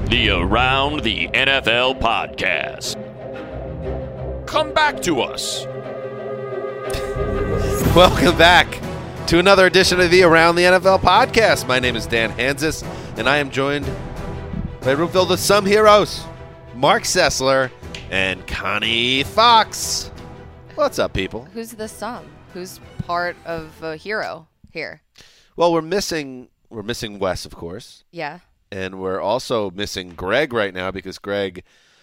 The Around the NFL podcast. Come back to us. Welcome back to another edition of the Around the NFL podcast. My name is Dan Hansis, and I am joined by a room filled with some heroes, Mark Sessler and Connie Fox. What's up, people? Who's the sum? Who's part of a hero here? Well, we're missing Wes, of course. Yeah. And we're also missing Greg right now because Greg,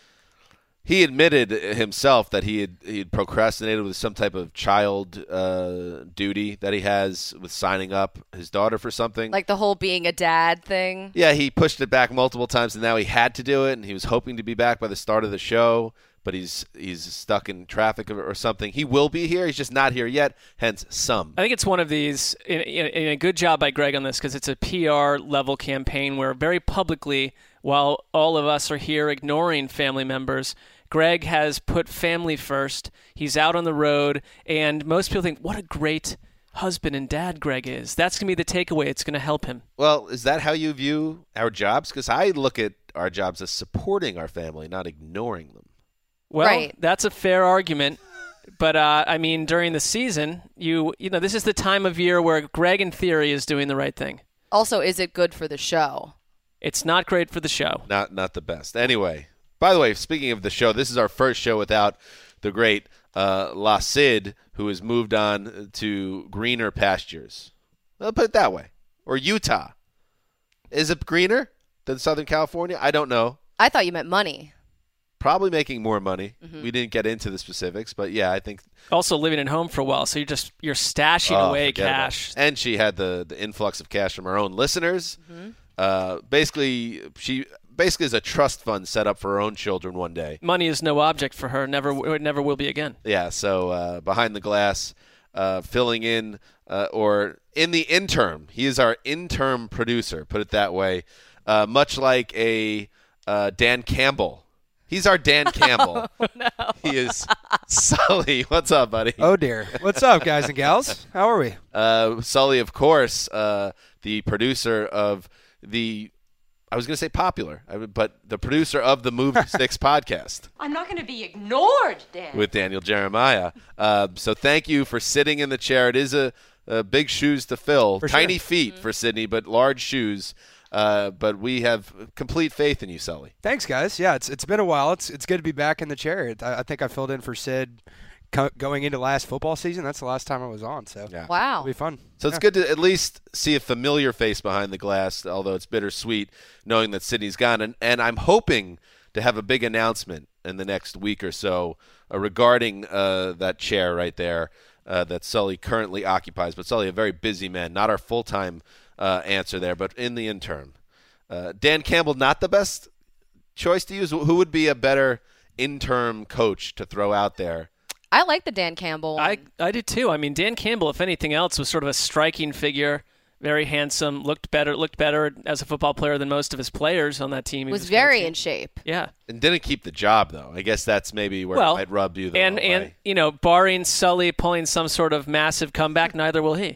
he admitted himself that he had procrastinated with some type of child duty that he has with signing up his daughter for something. Like the whole being a dad thing? Yeah, he pushed it back multiple times, and now he had to do it, and he was hoping to be back by the start of the show, but he's stuck in traffic or something. He will be here. He's just not here yet, hence some. I think it's one of these, in a good job by Greg on this, because it's a PR-level campaign where very publicly, while all of us are here ignoring family members, Greg has put family first. He's out on the road, and most people think, what a great husband and dad Greg is. That's going to be the takeaway. It's going to help him. Well, is that how you view our jobs? Because I look at our jobs as supporting our family, not ignoring them. Well, right. That's a fair argument. But, I mean, during the season, you know, this is the time of year where Greg, in theory, is doing the right thing. Also, is it good for the show? It's not great for the show. Not the best. Anyway, by the way, speaking of the show, this is our first show without the great La Cid, who has moved on to greener pastures. I'll put it that way. Or Utah. Is it greener than Southern California? I don't know. I thought you meant money. Probably making more money. We didn't get into the specifics, but yeah, I think. Also living at home for a while, so you're stashing away cash. And she had the influx of cash from her own listeners. Basically, she is a trust fund set up for her own children one day. Money is no object for her. Never will be again. Yeah. So behind the glass, filling in or in the interim, he is our interim producer. Put it that way. Much like a Dan Campbell. He's our Dan Campbell. Oh, no. He is Sully. What's up, buddy? Oh, dear. What's up, guys and gals? How are we? Sully, of course, the producer of I was going to say popular, but the producer of the Movie Sticks podcast. I'm not going to be ignored, Dan. With Daniel Jeremiah. So thank you for sitting in the chair. It is a big shoes to fill. For Tiny sure. feet for Sydney, but large shoes. But we have complete faith in you, Sully. Thanks, guys. Yeah, it's been a while. It's good to be back in the chair. I think I filled in for Sid going into last football season. That's the last time I was on. So Yeah. Wow. it'll be fun. So it's good to at least see a familiar face behind the glass, although it's bittersweet knowing that Sydney's gone. And I'm hoping to have a big announcement in the next week or so regarding that chair right there that Sully currently occupies. But Sully, a very busy man, not our full-time answer there, but in the interim. Dan Campbell, not the best choice to use. Who would be a better interim coach to throw out there? I like the Dan Campbell one. I did too. I mean, Dan Campbell, if anything else, was sort of a striking figure. Very handsome, looked better as a football player than most of his players on that team. He was very in shape. Yeah. And didn't keep the job, though. I guess that's maybe where it might rub you the wrong way. And you know, barring Sully pulling some sort of massive comeback, neither will he.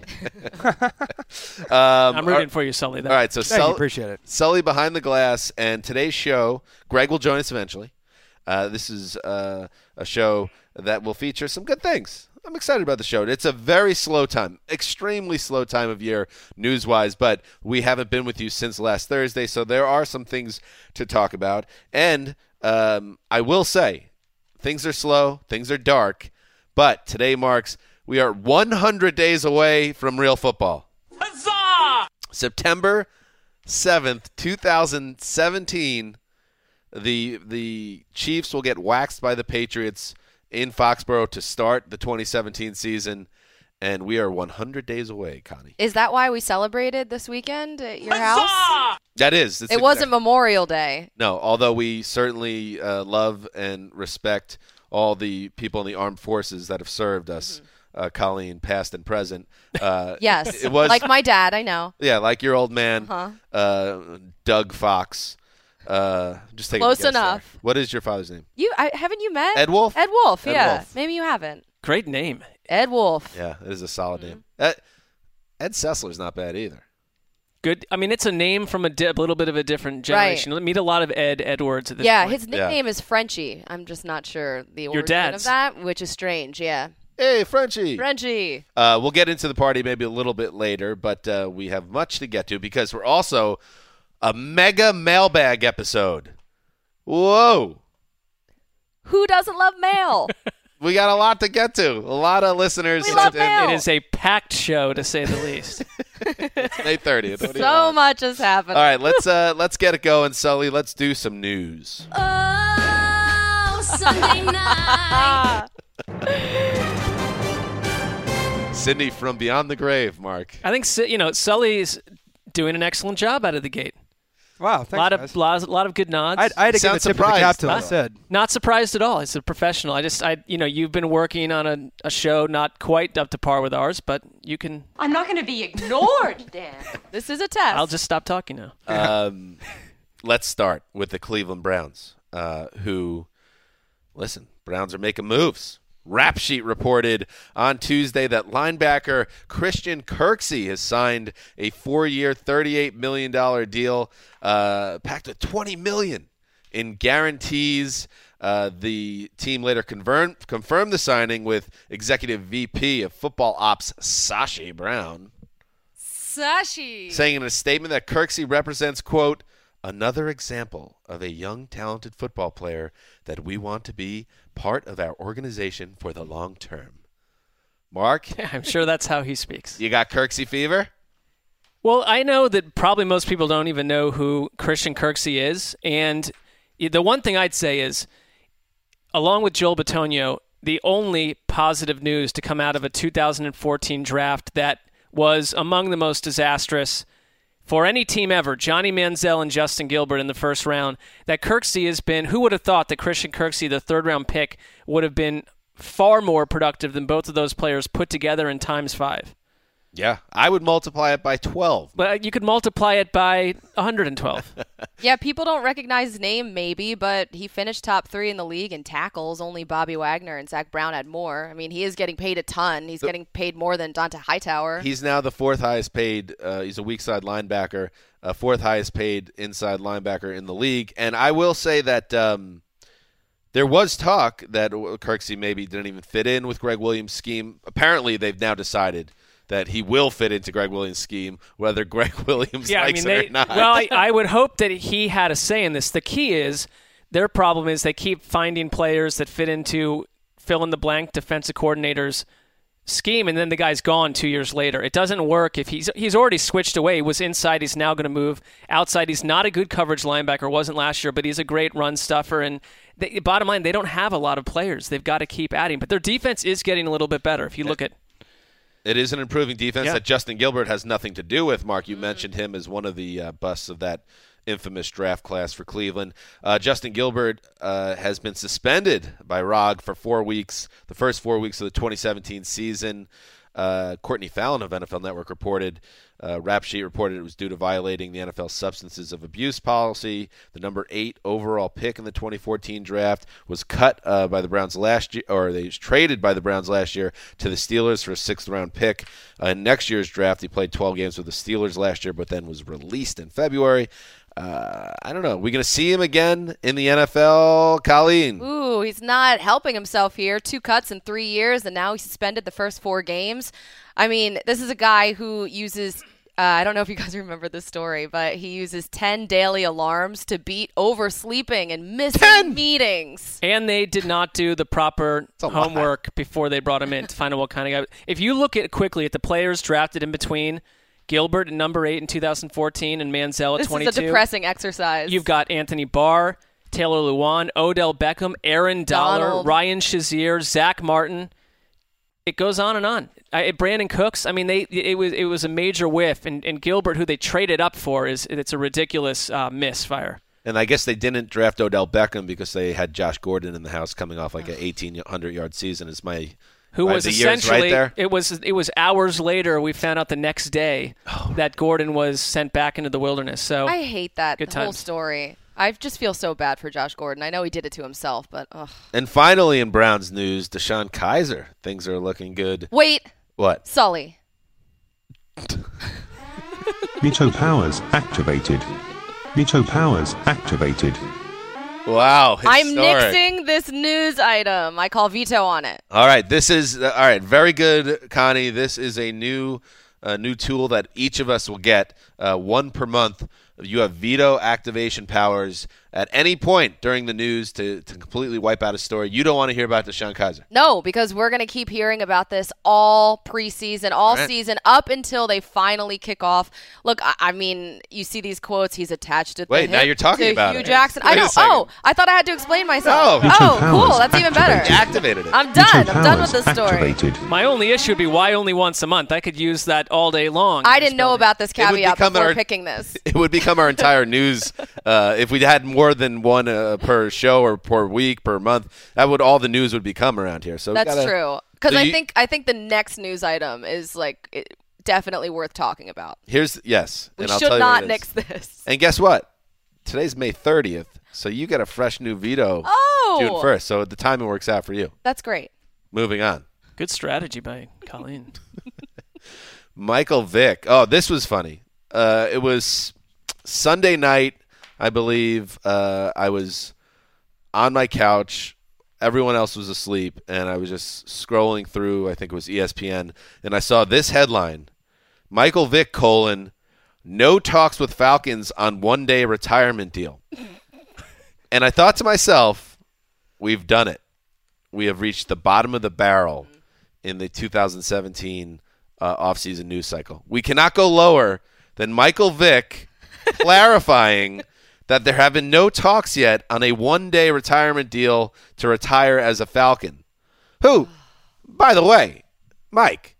I'm rooting for you, Sully. Though. All right, so Thank you. Appreciate it. Sully behind the glass, and today's show, Greg will join us eventually. This is a show that will feature some good things. I'm excited about the show. It's a very slow time, extremely slow time of year news-wise, but we haven't been with you since last Thursday, so there are some things to talk about. And I will say, things are slow, things are dark, but today marks we are 100 days away from real football. Huzzah! September 7th, 2017, the Chiefs will get waxed by the Patriots in Foxborough to start the 2017 season, and we are 100 days away, Connie. Is that why we celebrated this weekend at your house? That is. It wasn't Memorial Day. No, although we certainly love and respect all the people in the armed forces that have served us, Colleen, past and present. Yes, it was like my dad, I know. Yeah, like your old man, Doug Fox. Just take Close a guess enough. there. What is your father's name? Haven't you met? Ed Wolf? Ed Wolf, Ed yeah. Wolf. Maybe you haven't. Great name. Ed Wolf. Yeah, it is a solid name. Ed Sessler's not bad either. good. I mean, it's a name from a little bit of a different generation. Right. Meet a lot of Edwards at this Yeah, point. his nickname is Frenchie. I'm just not sure the origin dad's. of that, which is strange. Yeah. Hey, Frenchie. Frenchie. We'll get into the party maybe a little bit later, but we have much to get to because we're also a mega mailbag episode. Whoa. Who doesn't love mail? We got a lot to get to. A lot of listeners. We love mail. It is a packed show, to say the least. It's May 30th. What do you So want? much has happened. All right, let's get it going, Sully. Let's do some news. Oh, Sunday night. Cindy from Beyond the Grave, Mark. I think Sully's doing an excellent job out of the gate. Wow, thanks, guys. A lot of good nods. I had to give a Sounds tip of the cap surprised, to huh? what I said. Not surprised at all. It's a professional. You've been working on a show not quite up to par with ours, but you can. I'm not going to be ignored, Dan. This is a test. I'll just stop talking now. Let's start with the Cleveland Browns, who, listen, Browns are making moves. Rap Sheet reported on Tuesday that linebacker Christian Kirksey has signed a 4-year, $38 million deal, packed with $20 million in guarantees. The team later confirmed the signing with Executive VP of Football Ops Sashi Brown, Sashi. saying in a statement that Kirksey represents, quote, another example of a young, talented football player that we want to be part of our organization for the long term. Mark, I'm sure that's how he speaks. you got Kirksey fever? Well, I know that probably most people don't even know who Christian Kirksey is. And the one thing I'd say is, along with Joel Bitonio, the only positive news to come out of a 2014 draft that was among the most disastrous for any team ever, Johnny Manziel and Justin Gilbert in the first round, that Kirksey has been, who would have thought that Christian Kirksey, the third-round pick, would have been far more productive than both of those players put together in times 5? Yeah, I would multiply it by 12. But you could multiply it by 112. Yeah, people don't recognize his name, maybe, but he finished top 3 in the league in tackles. Only Bobby Wagner and Zach Brown had more. I mean, he is getting paid a ton. He's getting paid more than Dante Hightower. He's now the fourth highest paid. He's a weak side linebacker, fourth highest paid inside linebacker in the league. And I will say that there was talk that Kirksey maybe didn't even fit in with Greg Williams' scheme. Apparently, they've now decided that he will fit into Greg Williams' scheme, whether Greg Williams likes it or not. Well, I would hope that he had a say in this. The key is, their problem is they keep finding players that fit into fill-in-the-blank defensive coordinator's scheme, and then the guy's gone 2 years later. It doesn't work if he's already switched away. He was inside. He's now going to move outside. He's not a good coverage linebacker. Wasn't last year, but he's a great run stuffer. And bottom line, they don't have a lot of players. They've got to keep adding. But their defense is getting a little bit better if you look at. It is an improving defense Yeah. that Justin Gilbert has nothing to do with. Mark, you mentioned him as one of the busts of that infamous draft class for Cleveland. Justin Gilbert has been suspended by ROG for 4 weeks, the first 4 weeks of the 2017 season. Courtney Fallon of NFL Network reported, Rap Sheet reported it was due to violating the NFL substances of abuse policy. The number 8 overall pick in the 2014 draft was cut by the Browns last year, or they traded by the Browns last year to the Steelers for a 6th-round pick. In next year's draft, he played 12 games with the Steelers last year, but then was released in February. I don't know. Are we going to see him again in the NFL, Colleen? Ooh, he's not helping himself here. 2 cuts in 3 years, and now he's suspended the first 4 games. I mean, this is a guy who uses, I don't know if you guys remember this story, but he uses 10 daily alarms to beat oversleeping and missing meetings. And they did not do the proper homework before they brought him in to find out what kind of guy. If you look at quickly at the players drafted in between Gilbert at number 8 in 2014 and Manziel at 22. This is a depressing exercise. You've got Anthony Barr, Taylor Lewan, Odell Beckham, Aaron Dollar, Donald. Ryan Shazier, Zach Martin. It goes on and on. Brandon Cooks. I mean, it was a major whiff, and Gilbert, who they traded up for, it's a ridiculous misfire. And I guess they didn't draft Odell Beckham because they had Josh Gordon in the house coming off like an 1,800-yard season. Is my Who was the years essentially right there? it was hours later we found out the next day that Gordon was sent back into the wilderness. So I hate that Good whole times. story. I just feel so bad for Josh Gordon. I know he did it to himself, but ugh. And finally, in Browns news, Deshaun Kaiser. Things are looking good. Wait, What? Sully. Veto powers activated. Veto powers activated. Wow. I'm historic. nixing this news item. I call veto on it. All right, this is all right. Very good, Connie. This is a new tool that each of us will get, one per month. You have veto activation powers at any point during the news to completely wipe out a story. You don't want to hear about Deshaun Kaiser. No, because we're going to keep hearing about this all preseason, all Right. season, up until they finally kick off. Look, I mean, you see these quotes. He's attached to the Wait, now hip you're talking to about Hugh it. Jackson. Wait I a know. second. Oh, I thought I had to explain myself. No. Oh, Veto cool. powers That's even better. activated. Activated it. I'm done. Veto I'm done with powers this story. activated. My only issue would be why only once a month? I could use that all day long. I didn't know about this It would caveat become before our- picking this. It would become our entire news if we had more than one per show or per week per month. That would all the news would become around here. So we That's gotta- true. Because So I think the next news item is definitely worth talking about. Yes. We and I'll should tell you not what it is. nix this. And guess what? Today's May 30th, so you get a fresh new veto Oh, June 1st. So the timing works out for you. that's great. Moving on. Good strategy by Colleen. Michael Vick. Oh, this was funny. It was Sunday night, I believe. I was on my couch. Everyone else was asleep, and I was just scrolling through, I think it was ESPN, and I saw this headline. Michael Vick, no talks with Falcons on one-day retirement deal. And I thought to myself, we've done it. We have reached the bottom of the barrel in the 2017 offseason news cycle. We cannot go lower than Michael Vick clarifying that there have been no talks yet on a one-day retirement deal to retire as a Falcon. Who, by the way, Mike,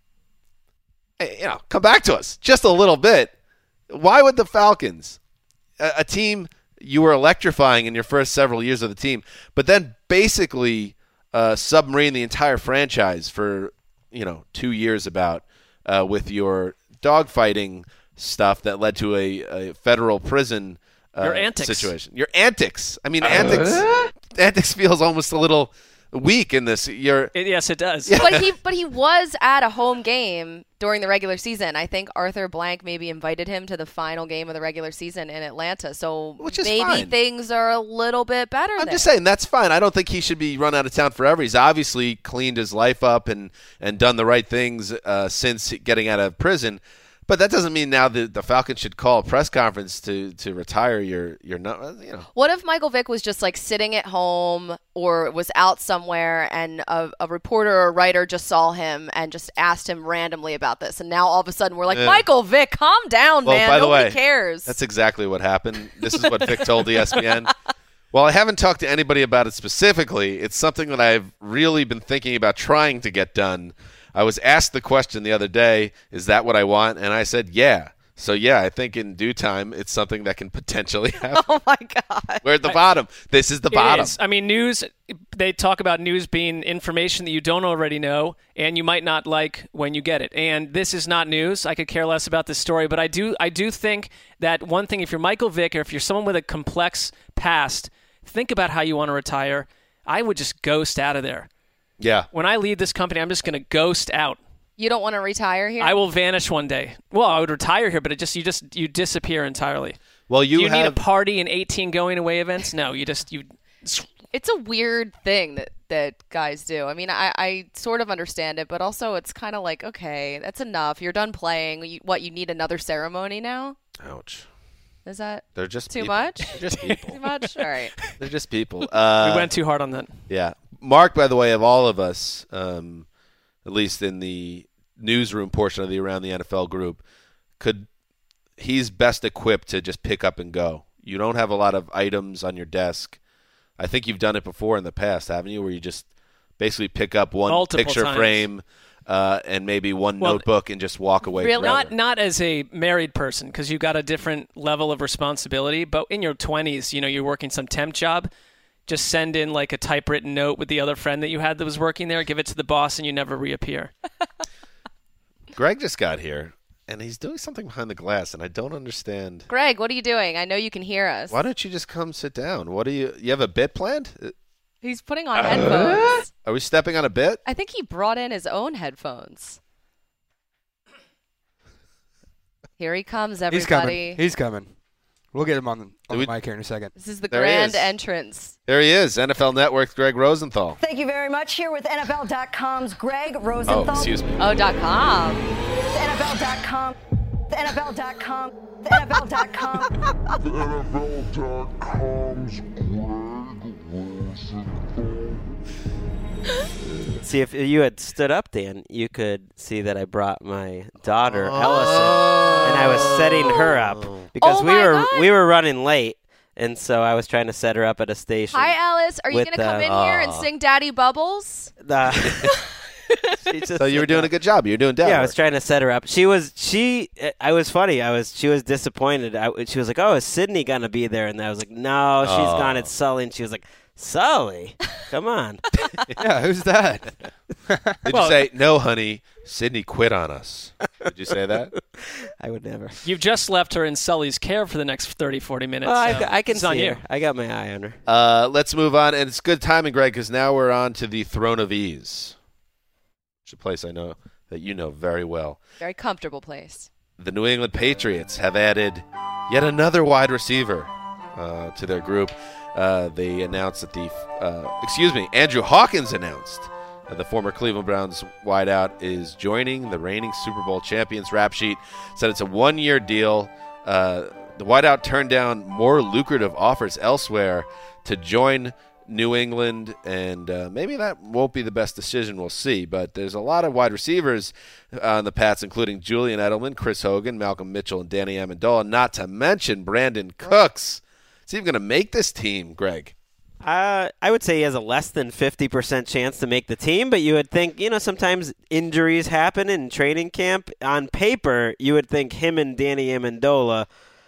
come back to us just a little bit. Why would the Falcons, a team you were electrifying in your first several years of the team, but then basically submarine the entire franchise for 2 years with your dogfighting stuff that led to a federal prison Your antics. situation. Your antics. I mean, antics feels almost a little weak in this. Yes, it does. But he was at a home game during the regular season. I think Arthur Blank maybe invited him to the final game of the regular season in Atlanta. So Which is maybe fine. Things are a little bit better I'm there. just saying that's fine. I don't think he should be run out of town forever. He's obviously cleaned his life up and done the right things since getting out of prison. But that doesn't mean now that the Falcons should call a press conference to retire your. What if Michael Vick was just sitting at home or was out somewhere and a reporter or a writer just saw him and just asked him randomly about this, and now all of a sudden we're like, Michael Vick, calm down, Well, man. by the Nobody way, cares. That's exactly what happened. This is what Vic told ESPN. Well, I haven't talked to anybody about it specifically. It's something that I've really been thinking about trying to get done. I was asked the question the other day, is that what I want? And I said, yeah. So, yeah, I think in due time, it's something that can potentially happen. Oh, my God. We're at the bottom. This is the bottom. It is. I mean, news, they talk about news being information that you don't already know and you might not like when you get it. And this is not news. I could care less about this story. But I do think that one thing, if you're Michael Vick or if you're someone with a complex past, think about how you want to retire. I would just ghost out of there. Yeah. When I leave this company, I'm just going to ghost out. You don't want to retire here? I will vanish one day. Well, I would retire here, but you disappear entirely. Well, Do you need a party and 18 going away events? No, you. It's a weird thing that guys do. I mean, I sort of understand it, but also it's kind of like, okay, that's enough. You're done playing. You need another ceremony now? Ouch. Is that They're just too people. much? They're just people. Too much? All right. They're just people. We went too hard on that. Yeah. Mark, by the way, of all of us, at least in the newsroom portion of the Around the NFL group, he's best equipped to just pick up and go. You don't have a lot of items on your desk. I think you've done it before in the past, haven't you, where you just basically pick up one Multiple picture times. frame and maybe one notebook and just walk away Really? forever. Not as a married person because you got a different level of responsibility. But in your 20s, you're working some temp job. Just send in like a typewritten note with the other friend that you had that was working there. Give it to the boss, and you never reappear. Greg just got here, and he's doing something behind the glass, and I don't understand. Greg, what are you doing? I know you can hear us. Why don't you just come sit down? You have a bit planned? He's putting on headphones. Are we stepping on a bit? I think he brought in his own headphones. Here he comes, He's everybody. coming. He's coming. We'll get him on the we- mic here in a second. This is the There he grand is. entrance. There he is, NFL Network's Greg Rosenthal. Thank you very much. Here with NFL.com's Greg Rosenthal. Oh, excuse me. Oh.com. The NFL.com. The NFL.com. The NFL.com. NFL.com's Greg Rosenthal. See, if you had stood up, Dan, you could see that I brought my daughter, Ellison, and I was setting her up because Oh my God. we were running late, and so I was trying to set her up at a station. Hi, Alice. Are you with going to come in here and sing Daddy Bubbles? She just So you were doing a good job. You were doing dad Yeah, I work. was trying to set her up. She was funny. She was disappointed. She was like, "Oh, is Sydney gonna be there?" And I was like, "No, she's gone. It's Sully." And she was like, "Sully, come on." Yeah, who's that? Did you say, no, honey, Sydney quit on us? Did you say that? I would never. You've just left her in Sully's care for the next 30, 40 minutes. I can It's on see you. her. I got my eye on her. Let's move on. And it's good timing, Greg, because now we're on to the Throne of Ease. It's a place I know that you know very well. Very comfortable place. The New England Patriots have added yet another wide receiver to their group. They announced that Andrew Hawkins announced that the former Cleveland Browns wideout is joining the reigning Super Bowl champions. Rap Sheet said it's a one-year deal. The wideout turned down more lucrative offers elsewhere to join New England, and maybe that won't be the best decision. We'll see. But there's a lot of wide receivers on the Pats, including Julian Edelman, Chris Hogan, Malcolm Mitchell, and Danny Amendola, not to mention Brandon Cooks. Is he even going to make this team, Greg? I would say he has a less than 50% chance to make the team, but you would think, sometimes injuries happen in training camp. On paper, you would think him and Danny Amendola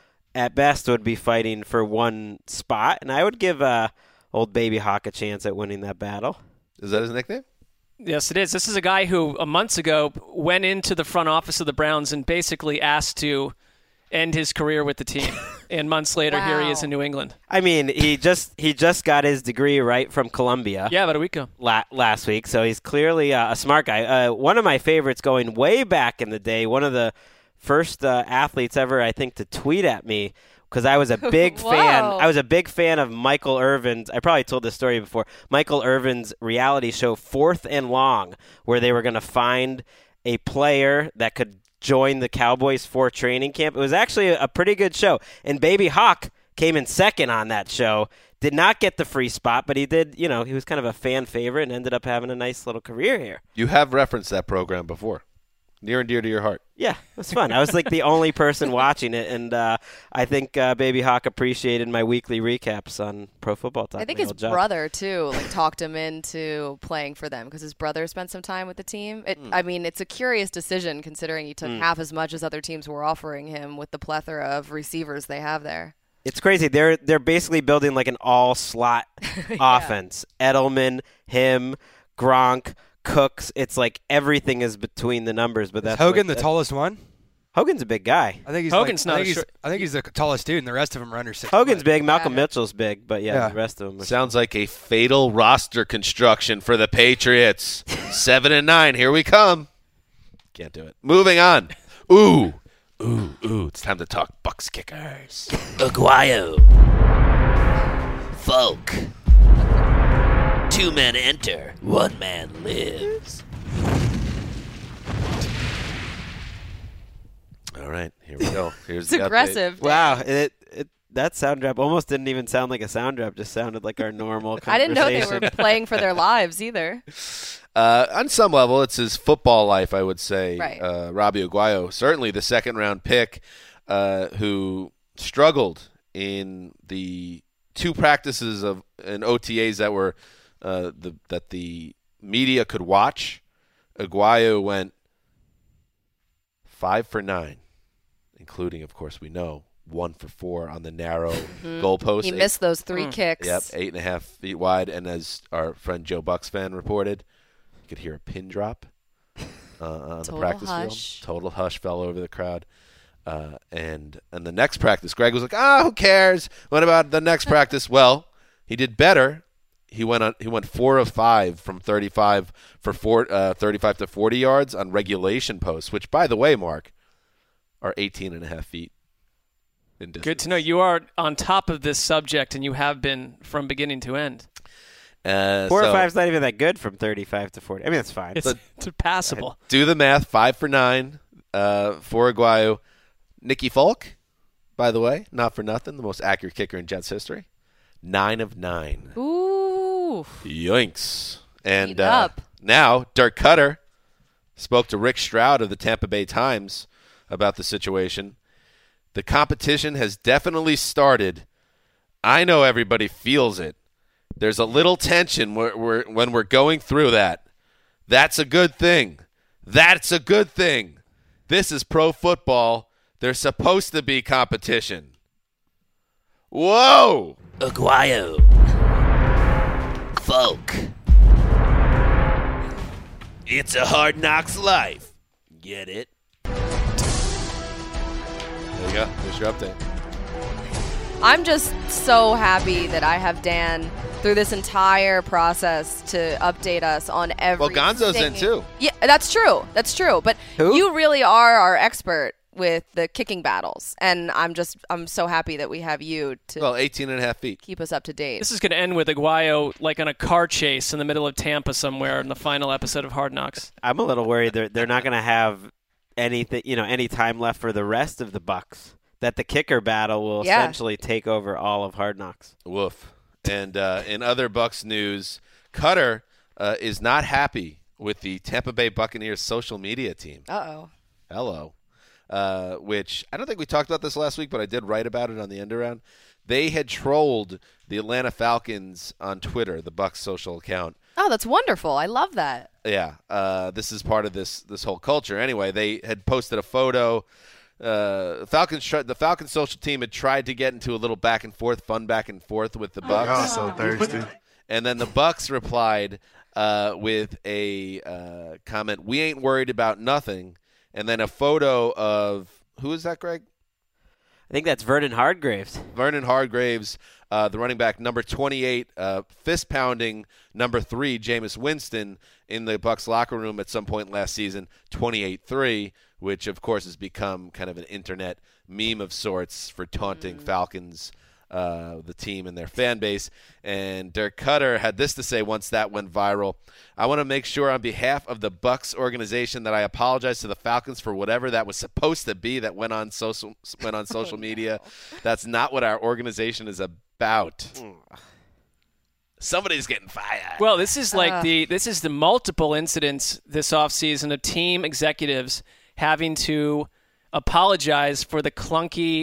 at best would be fighting for one spot, and I would give old Baby Hawk a chance at winning that battle. Is that his nickname? Yes, it is. This is a guy who, months ago, went into the front office of the Browns and basically asked to end his career with the team. And months later, here he is in New England. I mean, he just got his degree right from Columbia. Yeah, about a week ago. Last week, so he's clearly a smart guy. One of my favorites going way back in the day, one of the first athletes ever, I think, to tweet at me, because I was a big fan. I was a big fan of Michael Irvin's. I probably told this story before. Michael Irvin's reality show, 4th and Long, where they were going to find a player that could join the Cowboys for training camp. It was actually a pretty good show. And Baby Hawk came in second on that show. Did not get the free spot, but he did, he was kind of a fan favorite and ended up having a nice little career here. You have referenced that program before. Near and dear to your heart. Yeah, it was fun. I was like the only person watching it, and I think Baby Hawk appreciated my weekly recaps on Pro Football Talk. I think his brother, too, talked him into playing for them because his brother spent some time with the team. I mean, it's a curious decision considering he took half as much as other teams were offering him with the plethora of receivers they have there. It's crazy. They're basically building like an all-slot offense. Edelman, him, Gronk, Cooks. It's like everything is between the numbers. But that's Hogan the tallest one? Hogan's a big guy. I think he's Hogan's I not think he's the tallest dude, and the rest of them are under 6. Hogan's big. Malcolm Mitchell's big, but the rest of them. Sounds like a fatal roster construction for the Patriots. 7-9. Here we come. Can't do it. Moving on. Ooh. It's time to talk Bucks kickers. Aguayo. Folk. 2 men enter, 1 man lives. All right, here we go. Here's It's the aggressive. update. Wow, that sound drop almost didn't even sound like a sound drop. Just sounded like our normal I conversation. didn't know they were playing for their lives either. On some level, it's his football life, I would say. Right. Robbie Aguayo, certainly the second-round pick, who struggled in the 2 practices and OTAs that were that the media could watch. Aguayo went 5 for 9, including, of course, we know 1 for 4 on the narrow goalpost. He missed those 3 kicks. Yep, 8.5 feet wide. And as our friend Joe Bucks fan reported, you could hear a pin drop on the practice field. Total hush fell over the crowd. And the next practice, Greg was like, who cares? What about the next practice? Well, he did better. He went 4 of 5 from 35 for 35 to 40 yards on regulation posts, which, by the way, Mark, are 18.5 feet in distance. Good to know. You are on top of this subject, and you have been from beginning to end. 4 or 5 is not even that good from 35 to 40. I mean, that's fine. It's passable. Do the math. 5 for 9 for Aguayo. Nicky Folk, by the way, not for nothing, the most accurate kicker in Jets history. 9 of 9. Ooh. Yoinks. And Eat up. now Dirk Cutter spoke to Rick Stroud of the Tampa Bay Times about the situation. The competition has definitely started. I know everybody feels it. There's a little tension when we're going through that. That's a good thing. That's a good thing. This is pro football. There's supposed to be competition. Whoa! Aguayo. Folk. It's a Hard Knocks life. Get it? There you go. There's your update. I'm just so happy that I have Dan through this entire process to update us on everything. Well, Gonzo's in too. Yeah, that's true. That's true. But Who? you really are our expert with the kicking battles, and I'm so happy that we have you to 18.5 feet. keep us up to date. This is going to end with Aguayo like on a car chase in the middle of Tampa somewhere in the final episode of Hard Knocks. I'm a little worried they're not going to have anything, any time left for the rest of the Bucks. That the kicker battle will essentially take over all of Hard Knocks. Woof. And in other Bucks news, Cutter is not happy with the Tampa Bay Buccaneers social media team. Uh-oh. Hello. Which I don't think we talked about this last week, but I did write about it on the end around. They had trolled the Atlanta Falcons on Twitter, the Bucks social account. Oh, that's wonderful. I love that. Yeah. This is part of this whole culture. Anyway, they had posted a photo. The Falcons social team had tried to get into a little fun back and forth with the Bucks. Y'all so thirsty. And then the Bucks replied with a comment, "We ain't worried about nothing." And then a photo of who is that, Greg? I think that's Vernon Hargreaves. Vernon Hargreaves, the running back, number 28, fist-pounding number 3, Jameis Winston, in the Bucs locker room at some point last season, 28-3, which, of course, has become kind of an internet meme of sorts for taunting Falcons, the team and their fan base. And Dirk Cutter had this to say once that went viral. "I want to make sure on behalf of the Bucs organization that I apologize to the Falcons for whatever that was supposed to be that went on social media. That's not what our organization is about." Somebody's getting fired. Well, this is like the multiple incidents this offseason of team executives having to apologize for the clunky,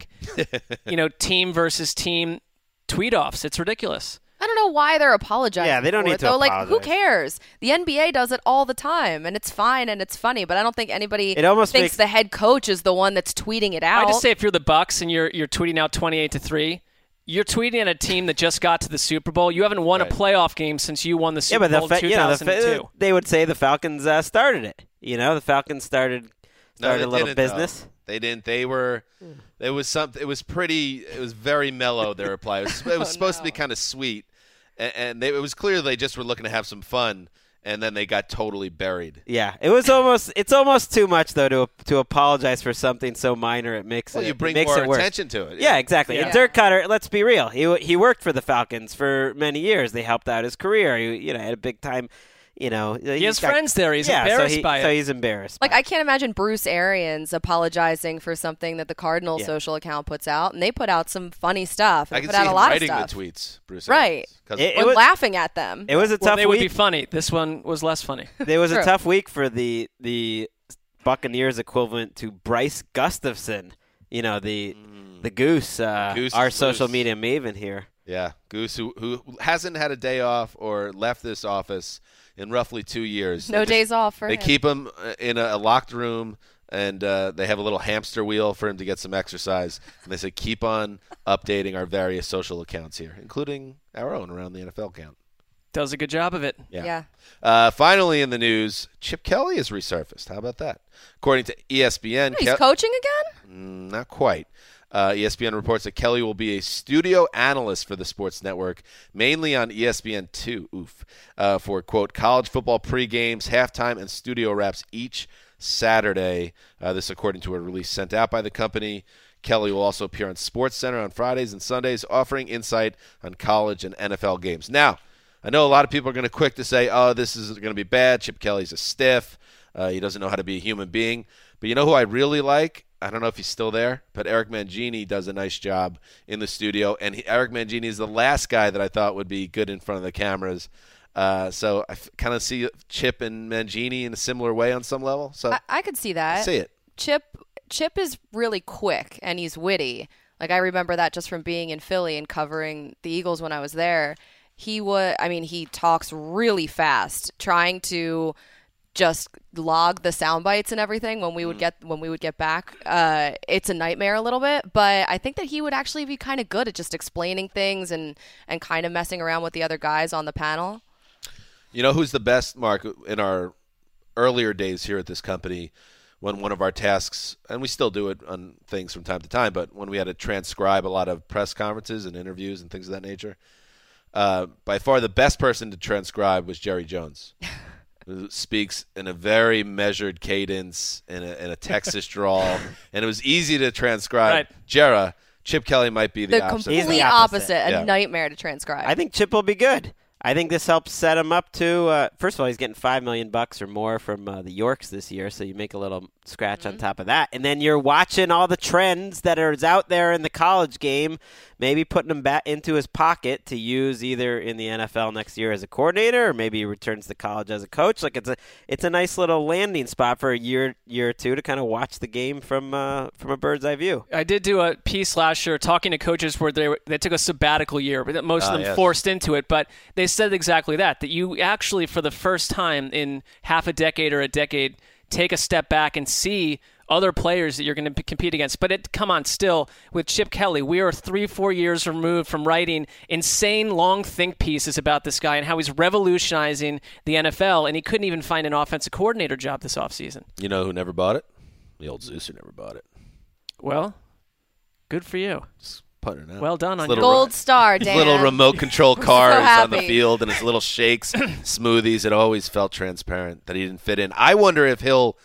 team versus team tweet-offs. It's ridiculous. I don't know why they're apologizing. Yeah, they don't for need it, to though. apologize. Who cares? The NBA does it all the time, and it's fine and it's funny. But I don't think anybody It almost thinks makes- the head coach is the one that's tweeting it out. I just say if you're the Bucks and you're tweeting out 28-3, you're tweeting at a team that just got to the Super Bowl. You haven't won a playoff game since you won the Super Bowl in 2002. They would say the Falcons started it. The Falcons started a little business. Though. They didn't. They were. It was something. It was pretty. It was very mellow. Their reply. It was supposed to be kind of sweet, and it was clear they just were looking to have some fun, and then they got totally buried. Yeah, it was almost. It's almost too much though to apologize for something so minor. It makes you bring makes more it worse. attention to it. Yeah, exactly. Yeah. And Dirk Cutter, let's be real. He worked for the Falcons for many years. They helped out his career. He had a big time. He has friends there. He's embarrassed by it. So he's embarrassed. I can't imagine Bruce Arians apologizing for something that the Cardinals social account puts out, and they put out some funny stuff. I They can put see out a him lot of writing stuff. the tweets, Bruce. Right. Arians, Or laughing at them. It was a tough they week. would be funny. This one was less funny. There was a True. tough week for the Buccaneers equivalent to Bryce Gustafson. The Goose, Goose our is social loose. media maven here. Yeah, Goose, who hasn't had a day off or left this office in roughly 2 years. No days off for They him. keep him in a locked room, and they have a little hamster wheel for him to get some exercise. And they say, keep on updating our various social accounts here, including our own around the NFL account. Does a good job of it. Yeah. Finally in the news, Chip Kelly has resurfaced. How about that? According to ESPN. He's coaching again? Not quite. ESPN reports that Kelly will be a studio analyst for the sports network, mainly on ESPN2, for, quote, college football pre-games, halftime, and studio wraps each Saturday. This according to a release sent out by the company. Kelly will also appear on SportsCenter on Fridays and Sundays, offering insight on college and NFL games. Now, I know a lot of people are going to quick to say, oh, this is going to be bad. Chip Kelly's a stiff. He doesn't know how to be a human being. But you know who I really like? I don't know if he's still there, but Eric Mangini does a nice job in the studio. And Eric Mangini is the last guy that I thought would be good in front of the cameras. So I kind of see Chip and Mangini in a similar way on some level. So I could see that. I see it. Chip is really quick and he's witty. Like I remember that just from being in Philly and covering the Eagles when I was there. He talks really fast, trying to just log the sound bites and everything when we would get back. It's a nightmare a little bit, but I think that he would actually be kind of good at just explaining things and kind of messing around with the other guys on the panel. You know who's the best, Mark, in our earlier days here at this company? When one of our tasks, and we still do it on things from time to time, but when we had to transcribe a lot of press conferences and interviews and things of that nature, by far the best person to transcribe was Jerry Jones, who speaks in a very measured cadence, in a Texas drawl, and it was easy to transcribe. Right. Chip Kelly might be the opposite. Complete opposite. A nightmare to transcribe. I think Chip will be good. I think this helps set him up to. First of all, he's getting $5 million or more from the Yorks this year, so you make a little scratch on top of that, and then you're watching all the trends that are out there in the college game. Maybe putting them back into his pocket to use either in the NFL next year as a coordinator, or maybe he returns to college as a coach. Like it's a nice little landing spot for a year or two to kind of watch the game from a bird's eye view. I did do a piece last year talking to coaches where they took a sabbatical year, but most of them forced into it. But they said exactly that you actually, for the first time in half a decade or a decade, take a step back and see other players that you're going to compete against. But come on, still, with Chip Kelly, we are 3-4 years removed from writing insane long think pieces about this guy and how he's revolutionizing the NFL, and he couldn't even find an offensive coordinator job this offseason. You know who never bought it? The old Zeuser never bought it. Well, good for you. Just putting it out. Well done on your gold star, Dan. His little remote control cars so on the field and his little shakes, smoothies. It always felt transparent that he didn't fit in. I wonder if he'll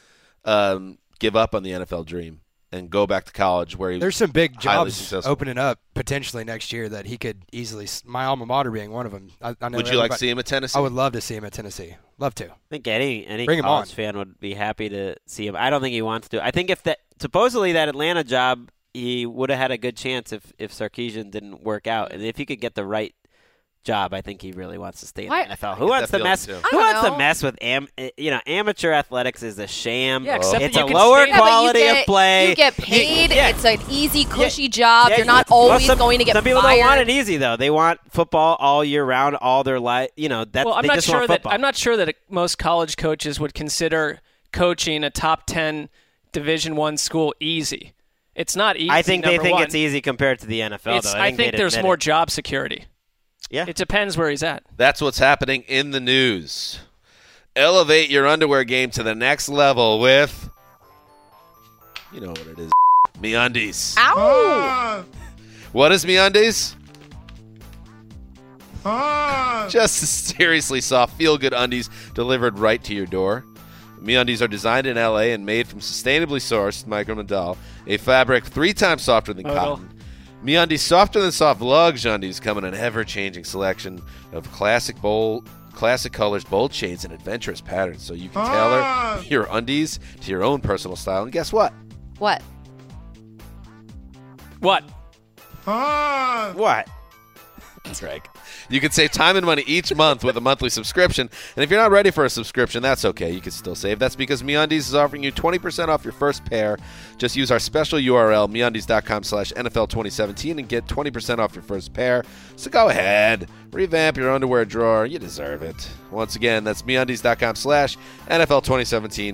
give up on the NFL dream and go back to college where there's some big jobs opening up potentially next year that he could easily, my alma mater being one of them. I know would you like to see him at Tennessee? I would love to see him at Tennessee. Love to. I think any college fan would be happy to see him. I don't think he wants to. I think supposedly that Atlanta job, he would have had a good chance if Sarkisian didn't work out. And if he could get the right job, I think he really wants to stay in the NFL. Who wants to mess? Who wants to mess with amateur athletics? Is a sham. Yeah, except it's a lower quality of play. You get paid. It's an easy, cushy job. You're not always going to get fired. Some people don't want it easy though. They want football all year round, all their life. I'm not sure that most college coaches would consider coaching a top 10 Division I school easy. It's not easy. I think they think it's easy compared to the NFL. Though I think there's more job security. Yeah. It depends where he's at. That's what's happening in the news. Elevate your underwear game to the next level with, you know what it is, MeUndies. Ow! What is MeUndies? Just seriously soft, feel-good undies delivered right to your door. MeUndies are designed in L.A. and made from sustainably sourced micromodal, a fabric 3 times softer than cotton. MeUndies softer than soft lugs undies come in an ever-changing selection of classic colors, bold shades, and adventurous patterns, so you can tailor your undies to your own personal style. And guess what? What? What? What? Greg. You can save time and money each month with a monthly subscription. And if you're not ready for a subscription, that's okay. You can still save. That's because MeUndies is offering you 20% off your first pair. Just use our special URL, MeUndies.com/NFL2017, and get 20% off your first pair. So go ahead. Revamp your underwear drawer. You deserve it. Once again, that's MeUndies.com/NFL2017,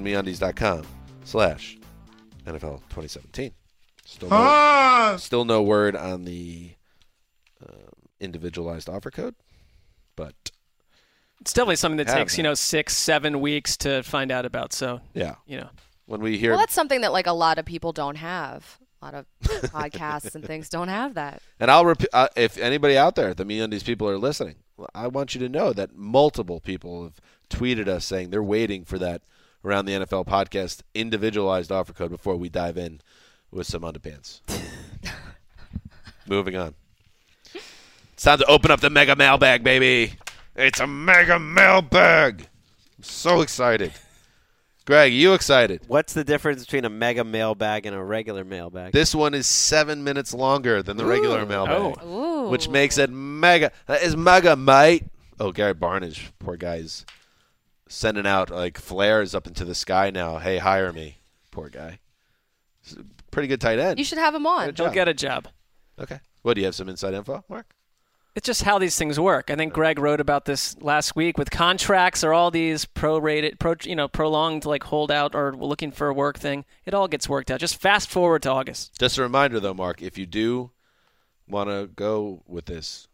MeUndies.com/NFL2017. Still no word on the individualized offer code, but it's definitely something that takes 6-7 weeks to find out about. So when we hear, that's something that like a lot of people don't have. A lot of podcasts and things don't have that. And I'll repeat, if anybody out there, the MeUndies people are listening, I want you to know that multiple people have tweeted us saying they're waiting for that Around the NFL podcast individualized offer code before we dive in with some underpants. Moving on. It's time to open up the mega mailbag, baby. It's a mega mailbag. I'm so excited. Greg, you excited? What's the difference between a mega mailbag and a regular mailbag? This one is 7 minutes longer than the regular mailbag, Ooh. which makes it mega. That is mega, mate. Oh, Gary Barnage, poor guy's sending out like flares up into the sky now. Hey, hire me. Poor guy. Pretty good tight end. You should have him on. He'll get a job. Okay. What, do you have some inside info, Mark? It's just how these things work. I think Greg wrote about this last week with contracts or all these prolonged like holdout or looking for a work thing. It all gets worked out. Just fast forward to August. Just a reminder, though, Mark, if you do want to go with this,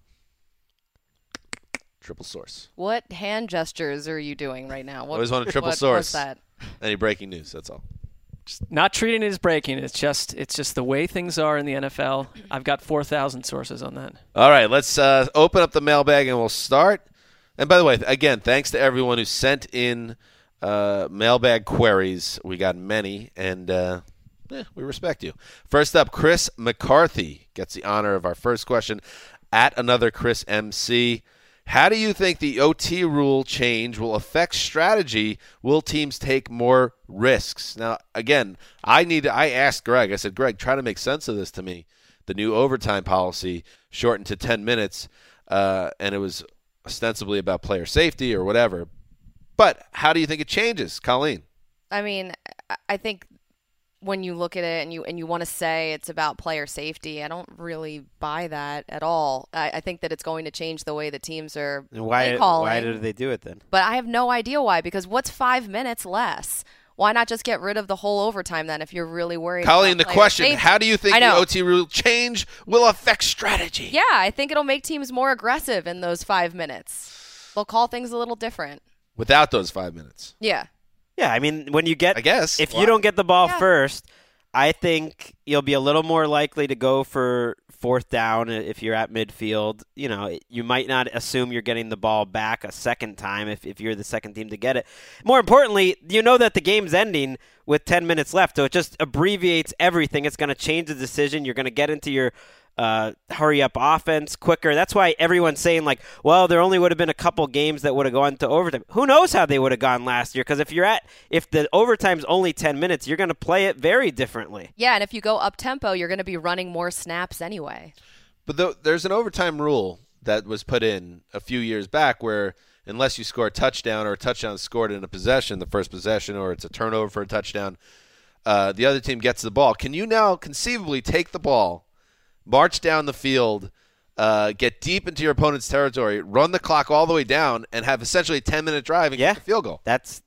triple source. What hand gestures are you doing right now? Always want a triple source. What's that? Any breaking news, that's all. Not treating it as breaking. It's just the way things are in the NFL. I've got 4,000 sources on that. All right, let's open up the mailbag and we'll start. And by the way, again, thanks to everyone who sent in mailbag queries. We got many, and we respect you. First up, Chris McCarthy gets the honor of our first question at another Chris MC. How do you think the OT rule change will affect strategy? Will teams take more risks? Now, again, I asked Greg. I said, Greg, try to make sense of this to me. The new overtime policy shortened to 10 minutes, and it was ostensibly about player safety or whatever. But how do you think it changes, Colleen? I mean, I think when you look at it and you want to say it's about player safety, I don't really buy that at all. I think that it's going to change the way the teams are play calling. Why did they do it then? But I have no idea why, because what's 5 minutes less? Why not just get rid of the whole overtime then if you're really worried Colleen, about the player question, safety? how do you think the OT rule change will affect strategy? Yeah, I think it'll make teams more aggressive in those 5 minutes. They'll call things a little different. Without those 5 minutes. Yeah. Yeah, I mean, when you get, I guess, if you don't get the ball first, I think you'll be a little more likely to go for fourth down if you're at midfield. You know, you might not assume you're getting the ball back a second time if you're the second team to get it. More importantly, you know that the game's ending with 10 minutes left, so it just abbreviates everything. It's going to change the decision. You're going to get into your hurry-up offense quicker. That's why everyone's saying, like, well, there only would have been a couple games that would have gone to overtime. Who knows how they would have gone last year? Because if the overtime's only 10 minutes, you're going to play it very differently. Yeah, and if you go up-tempo, you're going to be running more snaps anyway. But there's an overtime rule that was put in a few years back where unless you score a touchdown or a touchdown scored in a possession, the first possession, or it's a turnover for a touchdown, the other team gets the ball. Can you now conceivably take the ball, march down the field, get deep into your opponent's territory, run the clock all the way down, and have essentially a 10-minute drive and get a field goal?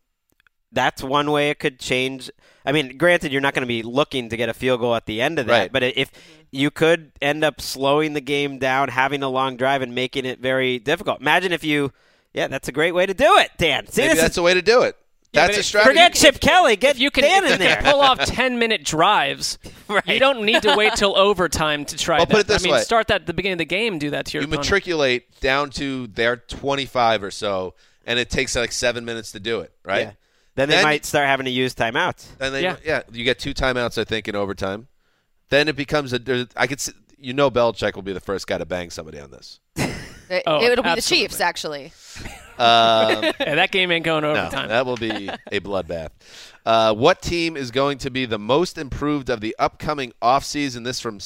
That's one way it could change. I mean, granted, you're not going to be looking to get a field goal at the end of that, right. But if you could end up slowing the game down, having a long drive, and making it very difficult. Imagine if that's a great way to do it, Dan. See, maybe that's a way to do it. That's a strategy. Forget Chip Kelly. Get Dan in there. Pull off 10-minute drives. Right. You don't need to wait till overtime to try that. Put it this way. Start that at the beginning of the game. Do that to your opponent. Matriculate down to their 25 or so, and it takes like 7 minutes to do it, right? Yeah. Then they might start having to use timeouts. And you get 2 timeouts, I think, in overtime. Then it becomes Belichick will be the first guy to bang somebody on this. It'll be the Chiefs, actually. That game ain't going overtime. No, that will be a bloodbath. What team is going to be the most improved of the upcoming offseason? This from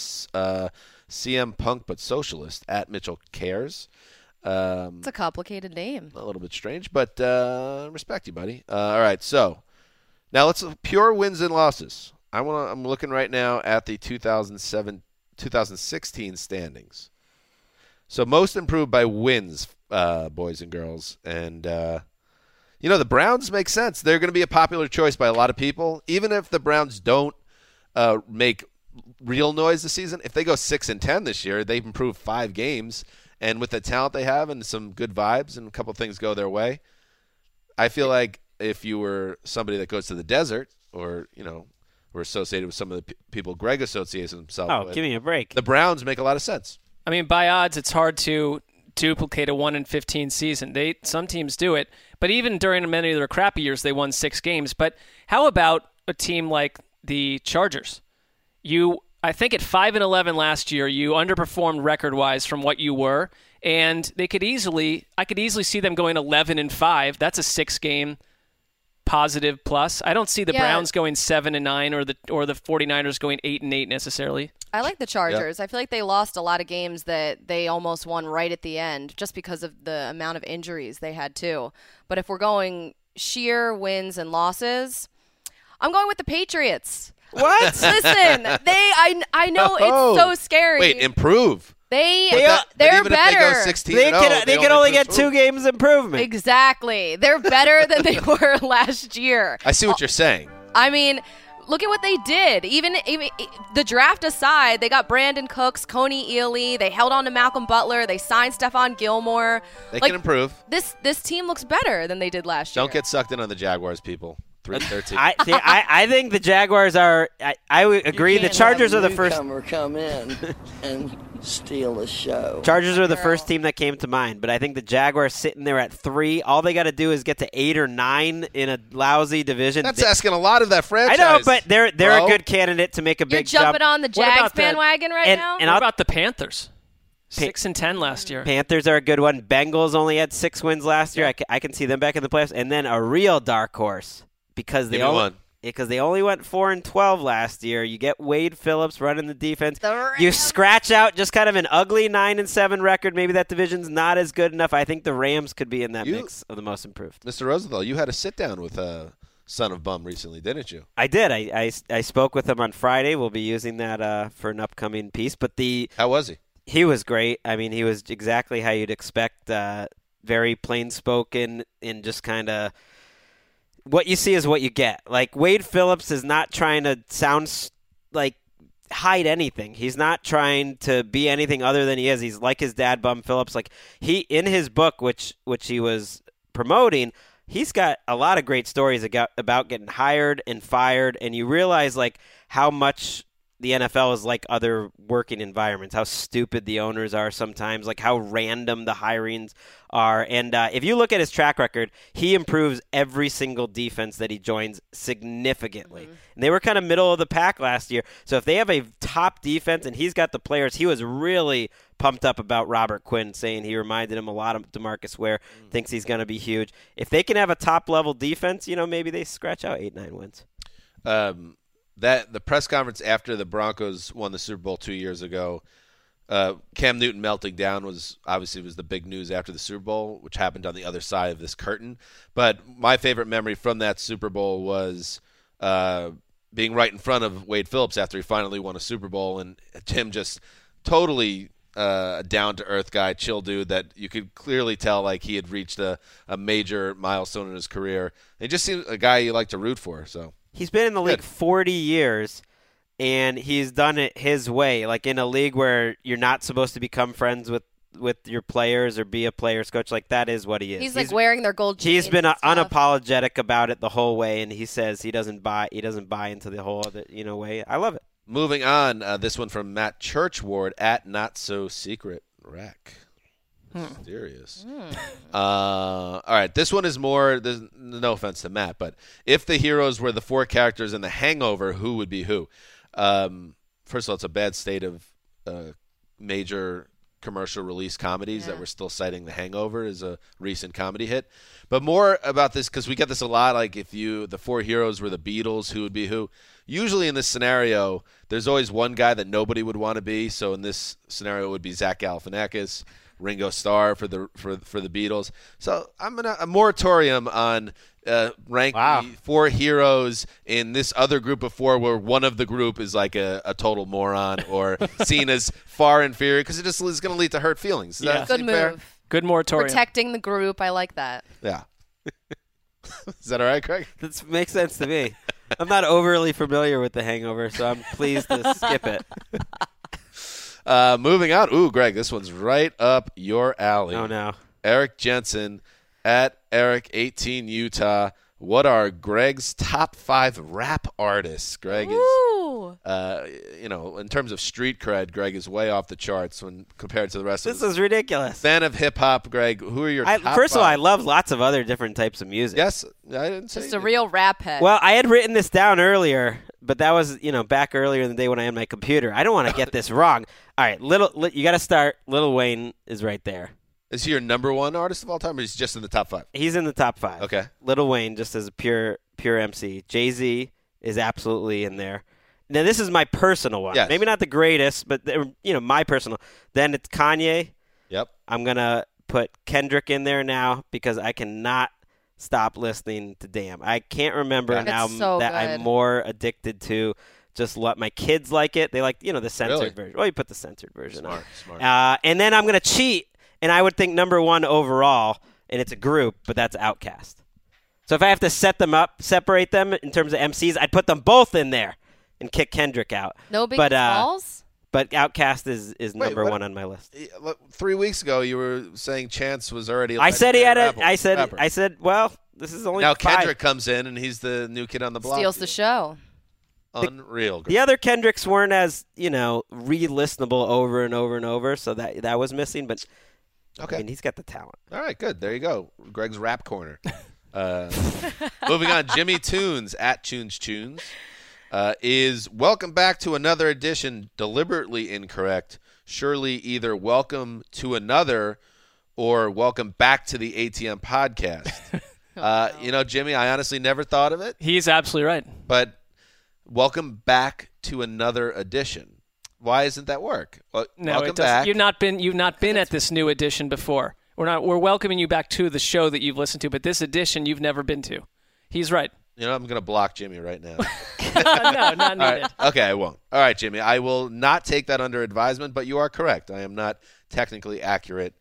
CM Punk, but socialist, at Mitchell Cares. It's a complicated name. A little bit strange, but respect you, buddy. All right, so now let's pure wins and losses. I'm looking right now at the 2016 standings. So most improved by wins, boys and girls. And, the Browns make sense. They're going to be a popular choice by a lot of people. Even if the Browns don't make real noise this season, if they go 6-10 this year, they've improved 5 games. And with the talent they have and some good vibes and a couple things go their way, I feel like if you were somebody that goes to the desert or, were associated with some of the people Greg associates himself with. Give me a break. The Browns make a lot of sense. I mean, by odds, it's hard to duplicate a 1-15 season. Some teams do it, but even during many of their crappy years, they won 6 games. But how about a team like the Chargers? I think at 5-11 last year, you underperformed record-wise from what you were, and I could easily see them going 11-5. That's a 6-game positive plus. I don't see the Browns going 7-9 or the 49ers going 8-8 necessarily. I like the Chargers. I feel like they lost a lot of games that they almost won right at the end just because of the amount of injuries they had too. But if we're going sheer wins and losses, I'm going with the Patriots. What? Listen, I know it's so scary. Wait, improve. They're even better. If they go 16-0, they can only get 2 games improvement. Exactly. They're better than they were last year. I see what you're saying. I mean, look at what they did. Even the draft aside, they got Brandon Cooks, Coney Ealy. They held on to Malcolm Butler. They signed Stephon Gilmore. They can improve. This team looks better than they did last year. Don't get sucked in on the Jaguars, people. 3-13. I think the Jaguars are. I would agree. The Chargers are the first. Come in and steal the show. Chargers are the first team that came to mind, but I think the Jaguars sitting there at 3. All they got to do is get to 8 or 9 in a lousy division. That's asking a lot of that franchise. I know, but they're a good candidate to make a big jump. You're jumping on the Jags bandwagon right now. And what about the Panthers? 6-10 last year. Panthers are a good one. Bengals only had 6 wins last year. I can see them back in the playoffs, and then a real dark horse. Because they only went 4-12 last year. You get Wade Phillips running the defense. You scratch out just kind of an ugly 9-7 record. Maybe that division's not as good enough. I think the Rams could be in that mix of the most improved. Mr. Rosenthal, you had a sit down with Son of Bum recently, didn't you? I did. I spoke with him on Friday. We'll be using that for an upcoming piece. But how was he? He was great. I mean, he was exactly how you'd expect. Very plain spoken and just kind of. What you see is what you get. Like, Wade Phillips is not trying to sound like hide anything. He's not trying to be anything other than he is. He's like his dad, Bum Phillips. Like, he in his book, which he was promoting, he's got a lot of great stories about getting hired and fired, and you realize like how much the NFL is like other working environments, how stupid the owners are sometimes, like how random the hirings are. And if you look at his track record, he improves every single defense that he joins significantly. Mm-hmm. And they were kind of middle of the pack last year. So if they have a top defense and he's got the players, he was really pumped up about Robert Quinn, saying he reminded him a lot of DeMarcus Ware, thinks he's going to be huge. If they can have a top-level defense, maybe they scratch out 8-9 wins. The press conference after the Broncos won the Super Bowl 2 years ago, Cam Newton melting down was the big news after the Super Bowl, which happened on the other side of this curtain. But my favorite memory from that Super Bowl was being right in front of Wade Phillips after he finally won a Super Bowl, and Tim just totally down-to-earth guy, chill dude that you could clearly tell like he had reached a major milestone in his career. He just seemed a guy you like to root for. So. He's been in the league 40 years, and he's done it his way, like in a league where you're not supposed to become friends with your players or be a player's coach. Like, that is what he is. He's like wearing their gold jeans. He's been unapologetic about it the whole way, and he says he doesn't buy into the whole other way. I love it. Moving on, this one from Matt Churchward at Not So Secret Rec. Mysterious. All right, this one is more, there's no offense to Matt, but if the heroes were the 4 characters in The Hangover, who would be who? First of all, it's a bad state of major commercial release comedies that we're still citing The Hangover as a recent comedy hit. But more about this, because we get this a lot, like if the 4 heroes were the Beatles, who would be who? Usually in this scenario, there's always one guy that nobody would want to be. So in this scenario, it would be Zach Galifianakis, Ringo Starr for the Beatles. So I'm gonna a moratorium on rank the 4 heroes in this other group of 4 where one of the group is like a total moron or seen as far inferior, because it just is going to lead to hurt feelings. Good move. Fair? Good moratorium. Protecting the group. I like that. Yeah. Is that all right, Craig? That makes sense to me. I'm not overly familiar with The Hangover, so I'm pleased to skip it. Moving on. Ooh, Greg, this one's right up your alley. Oh, no. Eric Jensen at Eric18 Utah. What are Greg's top 5 rap artists? Greg is No. In terms of street cred, Greg is way off the charts when compared to the rest of us. This is ridiculous. Fan of hip hop, Greg. Who are your top First of all, I five? love lots of other different types of music. Yes, I didn't say Just a real rap head. Well, I had written this down earlier, but that was, back earlier in the day when I had my computer. I don't want to get this wrong. All right, you got to start. Lil Wayne is right there. Is he your number one artist of all time, or he's just in the top 5? He's in the top 5. Okay. Lil Wayne, just as a pure MC. Jay-Z is absolutely in there. Now, this is my personal one. Yes. Maybe not the greatest, but, my personal. Then it's Kanye. Yep. I'm going to put Kendrick in there now because I cannot stop listening to Damn. I can't remember an album that I'm more addicted to. Just let my kids like it. They like, the censored version. Well, you put the censored version on. Smart. And then I'm going to cheat, and I would think number one overall, and it's a group, but that's Outkast. So if I have to set them up, separate them in terms of MCs, I'd put them both in there and kick Kendrick out. No Big Smalls? But Outkast is number one on my list. 3 weeks ago, you were saying Chance was already. I said he had rapper. I said, well, this is only now 5. Kendrick comes in and he's the new kid on the block. Steals the show. Unreal. The other Kendricks weren't as re-listenable over and over and over, so that was missing. But okay, I mean, he's got the talent. All right, good. There you go. Greg's rap corner. Moving on, Jimmy Tunes at Tunes is welcome back to another edition. Deliberately incorrect. Surely either welcome to another or welcome back to the ATM podcast. Jimmy, I honestly never thought of it. He's absolutely right. But welcome back to another edition. Why isn't that work? Well, no, welcome it doesn't. back. You've not been at this new edition before. We're welcoming you back to the show that you've listened to, but this edition you've never been to. He's right. I'm going to block Jimmy right now. No, not needed. Right. Okay, I won't. All right, Jimmy, I will not take that under advisement, but you are correct. I am not technically accurate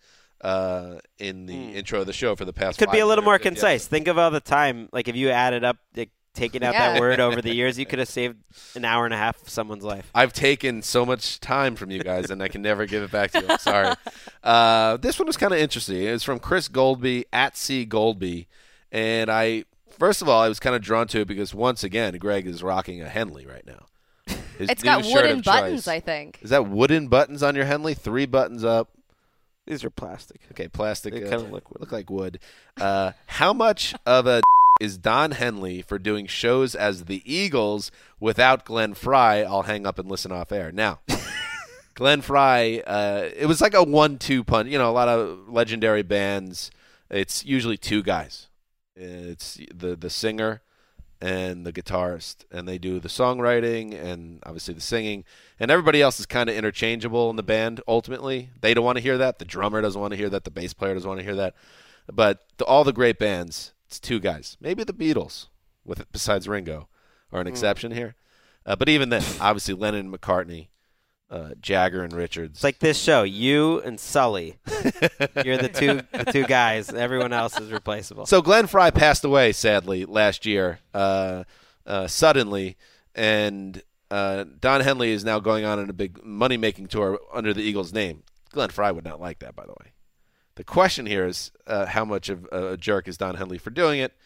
in the intro of the show for the past. It could be a little more concise. Think of all the time, like if you added up, taking out that word over the years, you could have saved an hour and a half of someone's life. I've taken so much time from you guys, and I can never give it back to you. I'm sorry. This one was kind of interesting. It's from Chris Goldby at C Goldby, and first of all, I was kind of drawn to it because once again, Greg is rocking a Henley right now. It's got wooden buttons, I think. Is that wooden buttons on your Henley? 3 buttons up. These are plastic. Okay, plastic. They kind of look like wood. How much of a is Don Henley for doing shows as the Eagles without Glenn Frey? I'll hang up and listen off air. Now, Glenn Frey, it was like a 1-2 punch. A lot of legendary bands, it's usually 2 guys. It's the singer and the guitarist, and they do the songwriting and obviously the singing, and everybody else is kind of interchangeable in the band. Ultimately, they don't want to hear that. The drummer doesn't want to hear that. The bass player doesn't want to hear that. But all the great bands, it's 2 guys. Maybe the Beatles, besides Ringo, are an exception here. But even then, obviously Lennon and McCartney, Jagger and Richards. It's like this show, you and Sully. You're the two guys. Everyone else is replaceable. So Glenn Frey passed away, sadly, last year, suddenly, and Don Henley is now going on a big money-making tour under the Eagles' name. Glenn Frey would not like that, by the way. The question here is how much of a jerk is Don Henley for doing it?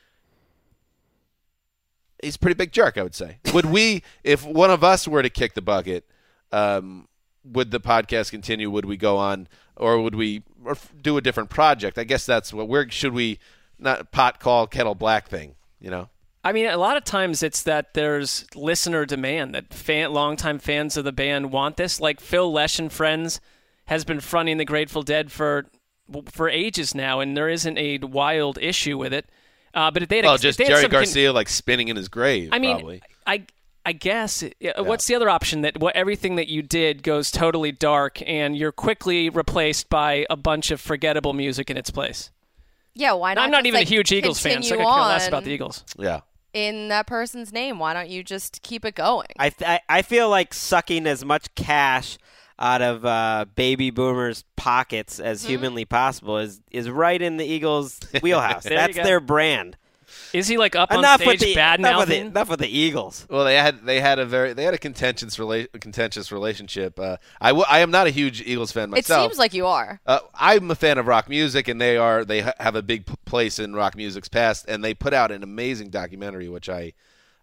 He's a pretty big jerk, I would say. Would we, if one of us were to kick the bucket, would the podcast continue? Would we go on, or would we do a different project? I guess that's what should we not pot call kettle black thing, I mean, a lot of times it's that there's listener demand, that longtime fans of the band want this. Like Phil Lesh and Friends has been fronting the Grateful Dead for ages now, and there isn't a wild issue with it. But if they had, just Jerry Garcia spinning in his grave. I mean, probably. I guess. What's the other option? That everything that you did goes totally dark, and you're quickly replaced by a bunch of forgettable music in its place. Yeah, why not? I'm not even a huge Eagles fan, so I could care less about the Eagles. Yeah. In that person's name, why don't you just keep it going? I feel like sucking as much cash out of baby boomers' pockets as humanly possible is right in the Eagles' wheelhouse. That's their brand. Is he up on stage bad mouthing? Enough with the Eagles. Well, they had a contentious relationship. I am not a huge Eagles fan myself. It seems like you are. I'm a fan of rock music, and they have a big place in rock music's past. And they put out an amazing documentary, which I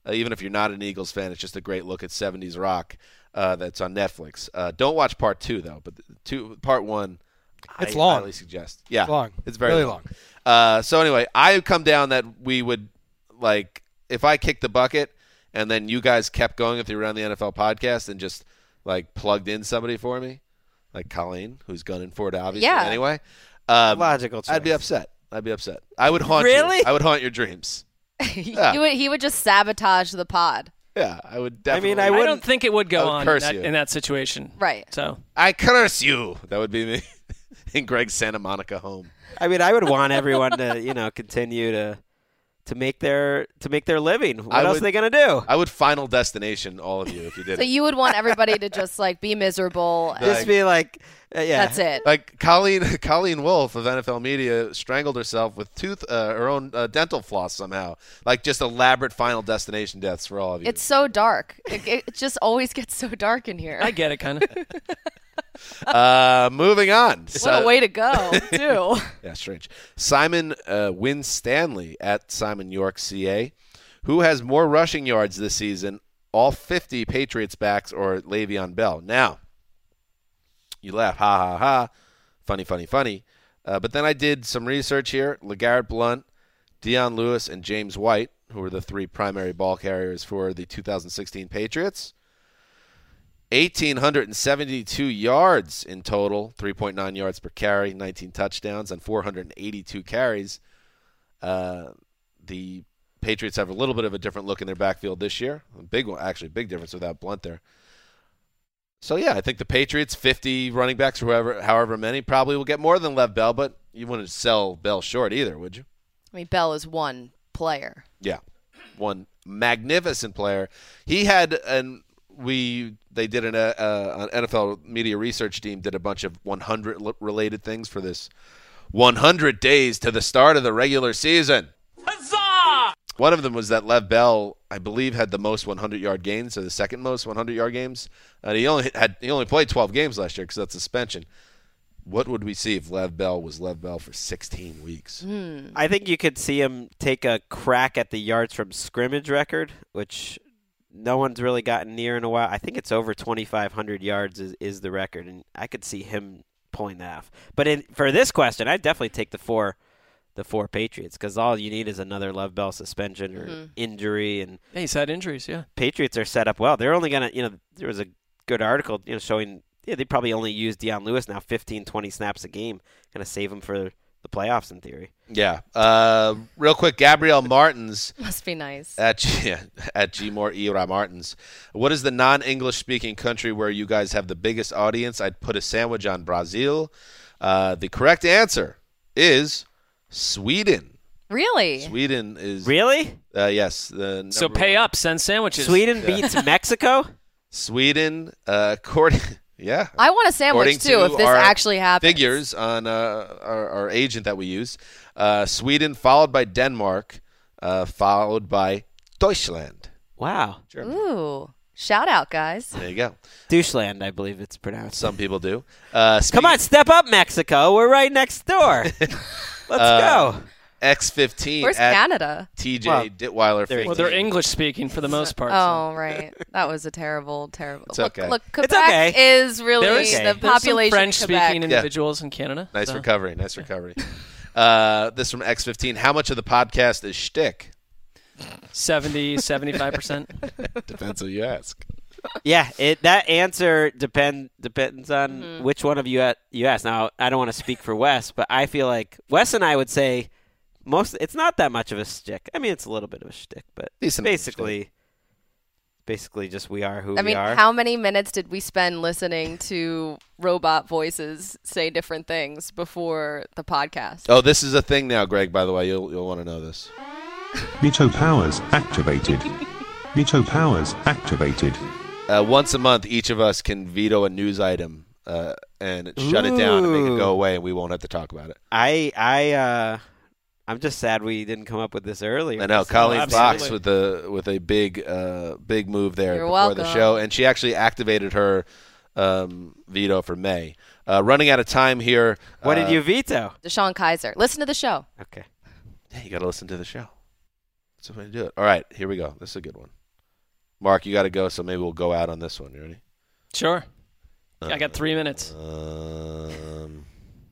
even if you're not an Eagles fan, it's just a great look at 70s rock that's on Netflix. Don't watch part 2 though, but part 1. It's I long. highly suggest. Yeah, It's long. It's very really long. So anyway, I come down that we would like if I kicked the bucket and then you guys kept going if you were on the NFL podcast and just like plugged in somebody for me, like Colleen, who's gunning for it obviously anyway. Logical choice. I'd be upset. I would haunt Really? you. I would haunt your dreams. Yeah. He would just sabotage the pod. Yeah, I would definitely. I I don't think it would go on curse you. in that situation. Right. So I curse you. That would be me in Greg's Santa Monica home. I mean, I would want everyone to, continue to make their living. What else are they gonna do? I would Final Destination all of you if you did So it. you would want everybody to just like be miserable. Just be like, yeah. That's it. Like Colleen Wolfe of NFL Media strangled herself with her own dental floss somehow. Like just elaborate Final Destination deaths for all of you. It's so dark. It just always gets so dark in here. I get it, kind of. Moving on. What a way to go, too. Yeah, strange. Simon Winstanley at Simon York, CA. Who has more rushing yards this season, all 50 Patriots backs or Le'Veon Bell? Now, you laugh, ha, ha, ha, funny, funny, funny. But then I did some research here. LeGarrette Blount, Dion Lewis, and James White, who were the 3 primary ball carriers for the 2016 Patriots. 1,872 yards in total, 3.9 yards per carry, 19 touchdowns, and 482 carries. The Patriots have a little bit of a different look in their backfield this year. A big one, actually, big difference without Blount there. So, yeah, I think the Patriots, 50 running backs or however many, probably will get more than Lev Bell, but you wouldn't sell Bell short either, would you? I mean, Bell is one player. Yeah, one magnificent player. He had they did an NFL media research team did a bunch of 100 related things for this 100 days to the start of the regular season. Huzzah! One of them was that Lev Bell, I believe, had the most 100-yard games, or the second most 100-yard games. He only played 12 games last year because of that suspension. What would we see if Lev Bell was Lev Bell for 16 weeks? I think you could see him take a crack at the yards from scrimmage record, which no one's really gotten near in a while. I think it's over 2,500 yards is the record, and I could see him pulling that off. But for this question, I'd definitely take the four Patriots, because all you need is another Lev Bell suspension or injury. And yeah, he's had injuries, yeah. Patriots are set up well. They're only going to, there was a good article showing they probably only use Dion Lewis now 15, 20 snaps a game. Going to save him for the playoffs in theory. Yeah. Real quick, Gabrielle Martins. Must be nice. At Gmore Ira Martins. What is the non-English speaking country where you guys have the biggest audience? I'd put a sandwich on Brazil. The correct answer is Sweden. Really? Sweden is really? Yes. So pay up, send sandwiches. Sweden beats Mexico. Sweden, according. Yeah. I want a sandwich, too, if this actually happens. Figures on our agent that we use. Sweden, followed by Denmark, followed by Deutschland. Wow. Germany. Ooh. Shout out, guys. There you go. Deutschland, I believe it's pronounced. Some people do. Come on, step up, Mexico. We're right next door. Let's go. X15 Where's at Canada? TJ Ditweiler. Well, they're English speaking for the most part. Oh, right. That was a terrible. It's okay. Look, Quebec is really the population. French speaking Quebec. individuals in Canada. Nice recovery. This from X15. How much of the podcast is shtick? 70, 75%. Depends who you ask. Yeah, that answer depends on which one of you ask. Now, I don't want to speak for Wes, but I feel like Wes and I would say it's not that much of a shtick. I mean, it's a little bit of a shtick, but basically just we are who we are. I mean, how many minutes did we spend listening to robot voices say different things before the podcast? Oh, this is a thing now, Greg, by the way. You'll want to know this. Veto powers activated. Veto powers activated. Once a month, each of us can veto a news item and shut it down and make it go away, and we won't have to talk about it. I'm just sad we didn't come up with this earlier. I know. Colleen Fox with a big move there before the show, and she actually activated her veto for May. Running out of time here. What did you veto? DeShone Kizer. Listen to the show. Okay. Yeah, you got to listen to the show. That's the way to do it. All right, here we go. This is a good one. Mark, you got to go, so maybe we'll go out on this one. You ready? Sure. I got 3 minutes. I'm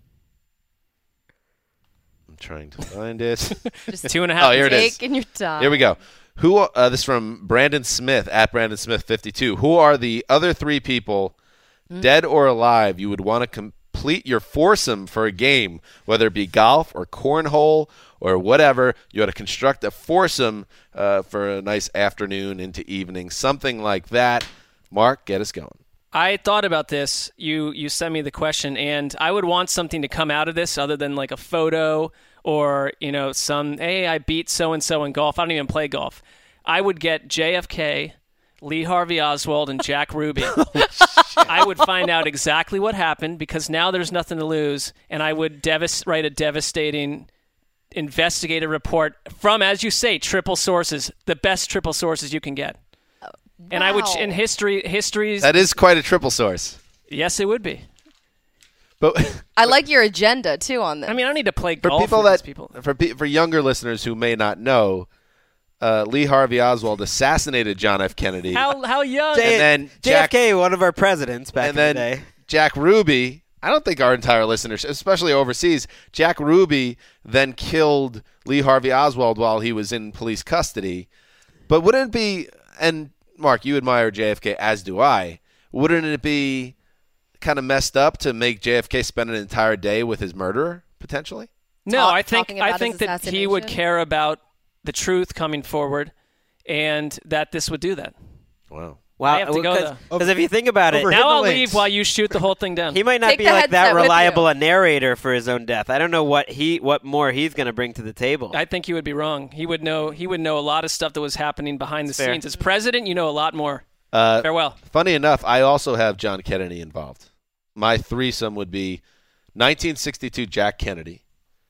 trying to find it. Just 2.5. Oh, here it is. taking your time. Here we go. Who? This is from Brandon Smith at Brandon Smith 52. Who are the other 3 people, dead or alive, you would want to complete your foursome for a game, whether it be golf or cornhole or whatever? You ought to construct a foursome for a nice afternoon into evening, something like that. Mark, get us going. I thought about this. You sent me the question, and I would want something to come out of this other than like a photo or, some, hey, I beat so-and-so in golf. I don't even play golf. I would get JFK, Lee Harvey Oswald, and Jack Ruby. I would find out exactly what happened because now there's nothing to lose, and I would write a devastating investigative report from, as you say, triple sources, the best triple sources you can get. And I would, in history's... That is quite a triple source. Yes, it would be. But I like your agenda, too, on this. I mean, I don't need to play for golf people with that, these people. For younger listeners who may not know, Lee Harvey Oswald assassinated John F. Kennedy. How young? And then JFK, one of our presidents back in the day. And then Jack Ruby, I don't think our entire listeners, especially overseas, Jack Ruby then killed Lee Harvey Oswald while he was in police custody. But wouldn't it be, and Mark, you admire JFK, as do I, wouldn't it be kind of messed up to make JFK spend an entire day with his murderer, potentially? No, I think his that he would care about the truth coming forward and that this would do that. Wow. I have to go, though. Because if you think about it, now I'll leave while you shoot the whole thing down. He might not be like that reliable a narrator for his own death. I don't know what more he's going to bring to the table. I think you would be wrong. He would know a lot of stuff that was happening behind the scenes. As president, you know a lot more. Farewell. Funny enough, I also have John Kennedy involved. My threesome would be 1962 Jack Kennedy,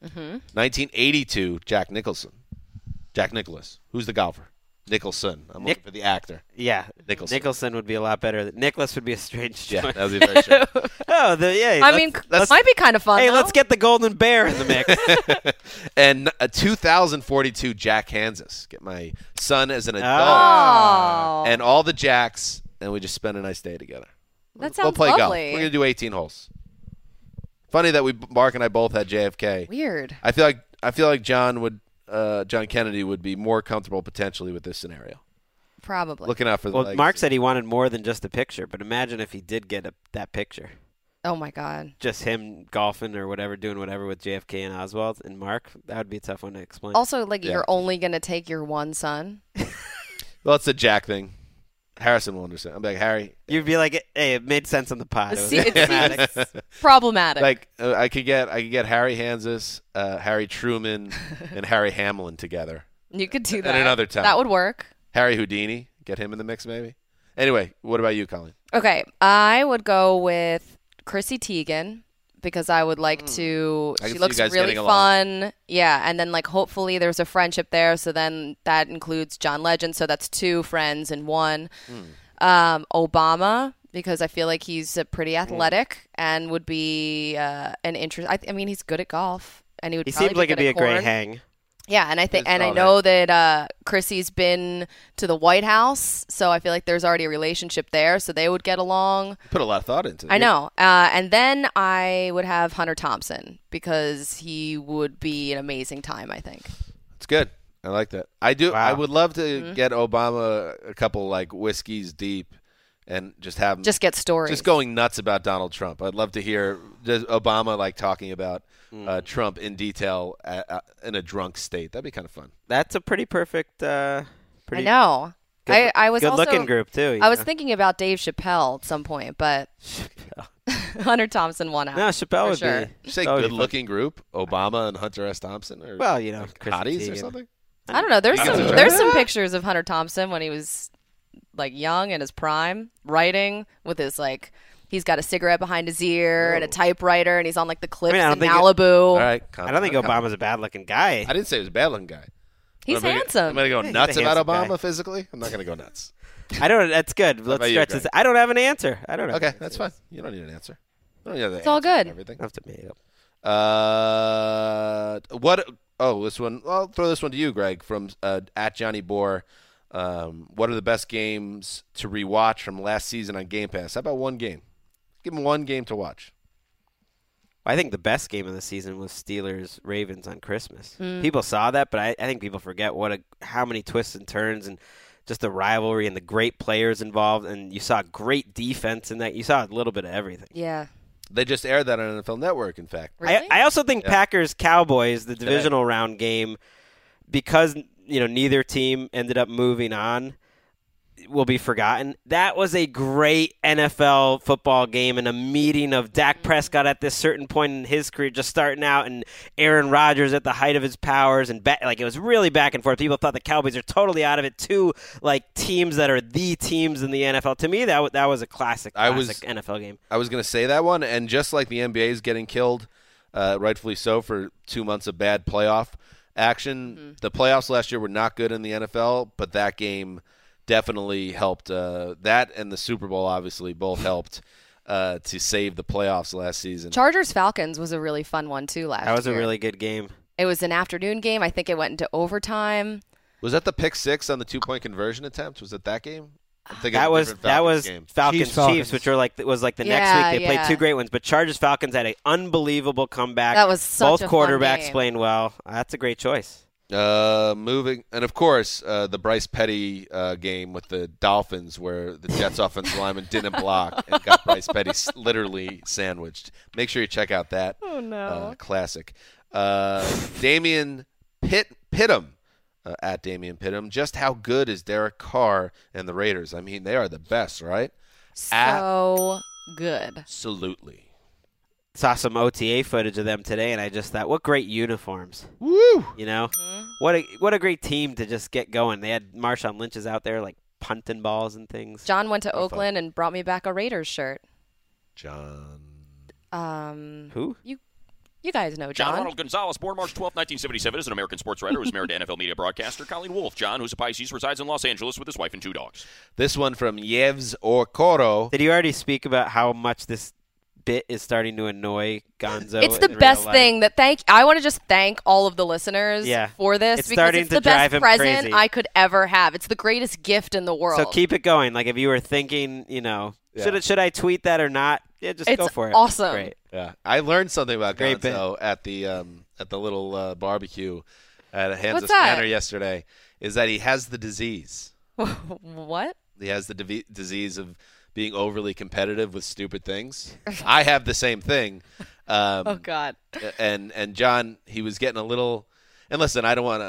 1982 Jack Nicholson. Jack Nicklaus. Who's the golfer? Nicholson. I'm looking for the actor. Yeah. Nicholson would be a lot better. Nicholas would be a strange choice. Yeah, that would be very strange. I mean, that might be kind of fun. Hey, though. let's get the Golden Bear in the mix. And 2042 Jack Kansas. Get my son as an adult. Oh. And all the Jacks, and we just spend a nice day together. That We'll sounds play golf. lovely. We're going to do 18 holes. Funny that Mark and I both had JFK. Weird. I feel like John Kennedy would be more comfortable potentially with this scenario. Probably. Looking out for the legacy. Mark said he wanted more than just a picture, but imagine if he did get that picture. Oh, my God. Just him golfing or whatever, doing whatever with JFK and Oswald and Mark. That would be a tough one to explain. Also, you're only going to take your one son? Well, it's a Jack thing. Harrison will understand. I'm like, Harry. You'd be like, hey, it made sense on the pod. It's problematic. I could get Harry Hanses, Harry Truman, and Harry Hamlin together. You could do that. At another time. That would work. Harry Houdini. Get him in the mix, maybe. Anyway, what about you, Colleen? Okay, I would go with Chrissy Teigen because I would like to. She looks really fun. Yeah, and then hopefully there's a friendship there. So then that includes John Legend. So that's 2 friends in one. Obama because I feel like he's pretty athletic and would be an interest. I mean, he's good at golf, and he seems like it'd be a great hang. Yeah, and I know that Chrissy's been to the White House, so I feel like there's already a relationship there, so they would get along. Put a lot of thought into it. I know. And then I would have Hunter Thompson because he would be an amazing time, I think. It's good. I like that. I do. Wow. I would love to get Obama a couple whiskeys deep and just have him just get stories. Just going nuts about Donald Trump. I'd love to hear Obama talking about Trump in detail in a drunk state. That'd be kind of fun. That's a pretty perfect. I know. I was good also, looking group too. I was thinking about Dave Chappelle at some point, but Hunter Thompson won out. No, Chappelle would be. Did you say good looking group? Obama and Hunter S. Thompson, or hotties or something? I don't know. There's some pictures of Hunter Thompson when he was young in his prime, writing with his he's got a cigarette behind his ear and a typewriter, and he's on the cliffs in Malibu. All right, I don't think Obama's a bad looking guy. I didn't say he was a bad looking guy. He's handsome. I'm going to go nuts about Obama physically. I'm not going to go nuts. That's good. Let's stretch this. I don't have an answer. I don't know. Okay, that's fine. You don't need an answer. It's all good. Everything. I have to make it up. What this one. I'll throw this one to you, Greg, from at Johnny Bohr. What are the best games to rewatch from last season on Game Pass? How about one game? Give them one game to watch. I think the best game of the season was Steelers-Ravens on Christmas. People saw that, but I think people forget how many twists and turns and just the rivalry and the great players involved. And you saw great defense in that. You saw a little bit of everything. Yeah. They just aired that on NFL Network, in fact. Really? I also think Packers-Cowboys, the divisional round game, because neither team ended up moving on, will be forgotten. That was a great NFL football game and a meeting of Dak Prescott at this certain point in his career, just starting out, and Aaron Rodgers at the height of his powers, and it was really back and forth. People thought the Cowboys are totally out of it. Two teams that are the teams in the NFL. To me, that was a classic NFL game. I was going to say that one, and just like the NBA is getting killed, rightfully so, for 2 months of bad playoff action. The playoffs last year were not good in the NFL, but that game definitely helped. That and the Super Bowl obviously both helped to save the playoffs last season. Chargers-Falcons was a really fun one, too, last year. That was a really good game. It was an afternoon game. I think it went into overtime. Was that the pick six on the 2-point conversion attempt? Was it that game? That was Falcons-Chiefs, which was like the next week. They played two great ones, but Chargers-Falcons had an unbelievable comeback. That was such Both quarterbacks playing well. That's a great choice. Moving, and of course, the Bryce Petty game with the Dolphins, where the Jets offensive lineman didn't block and got Bryce Petty literally sandwiched. Make sure you check out that. Oh no! Classic. Damian Pittum, at Damian Pittum. Just how good is Derek Carr and the Raiders? I mean, they are the best, right? So good. Absolutely. Saw some OTA footage of them today, and I just thought, what great uniforms. Woo! What a great team to just get going. They had Marshawn Lynch's out there, punting balls and things. John went to Oakland and brought me back a Raiders shirt. John. Who? You guys know John. John Ronald Gonzalez, born March 12, 1977, is an American sports writer who is married to NFL media broadcaster Colleen Wolfe. John, who's a Pisces, resides in Los Angeles with his wife and 2 dogs. This one from Yevs Okoro. Did you already speak about how much this bit is starting to annoy Gonzo? It's the best thing I want to just thank all of the listeners for this, because it's the best present I could ever have. It's the greatest gift in the world. So keep it going. If you were thinking, should I tweet that or not? Yeah, just go for it. It's awesome. Great. Yeah, I learned something about Gonzo at the little barbecue at Hansas Manor yesterday. Is that he has the disease? What? He has the disease of being overly competitive with stupid things. I have the same thing. Oh God. And John, he was getting a little. And listen, I don't want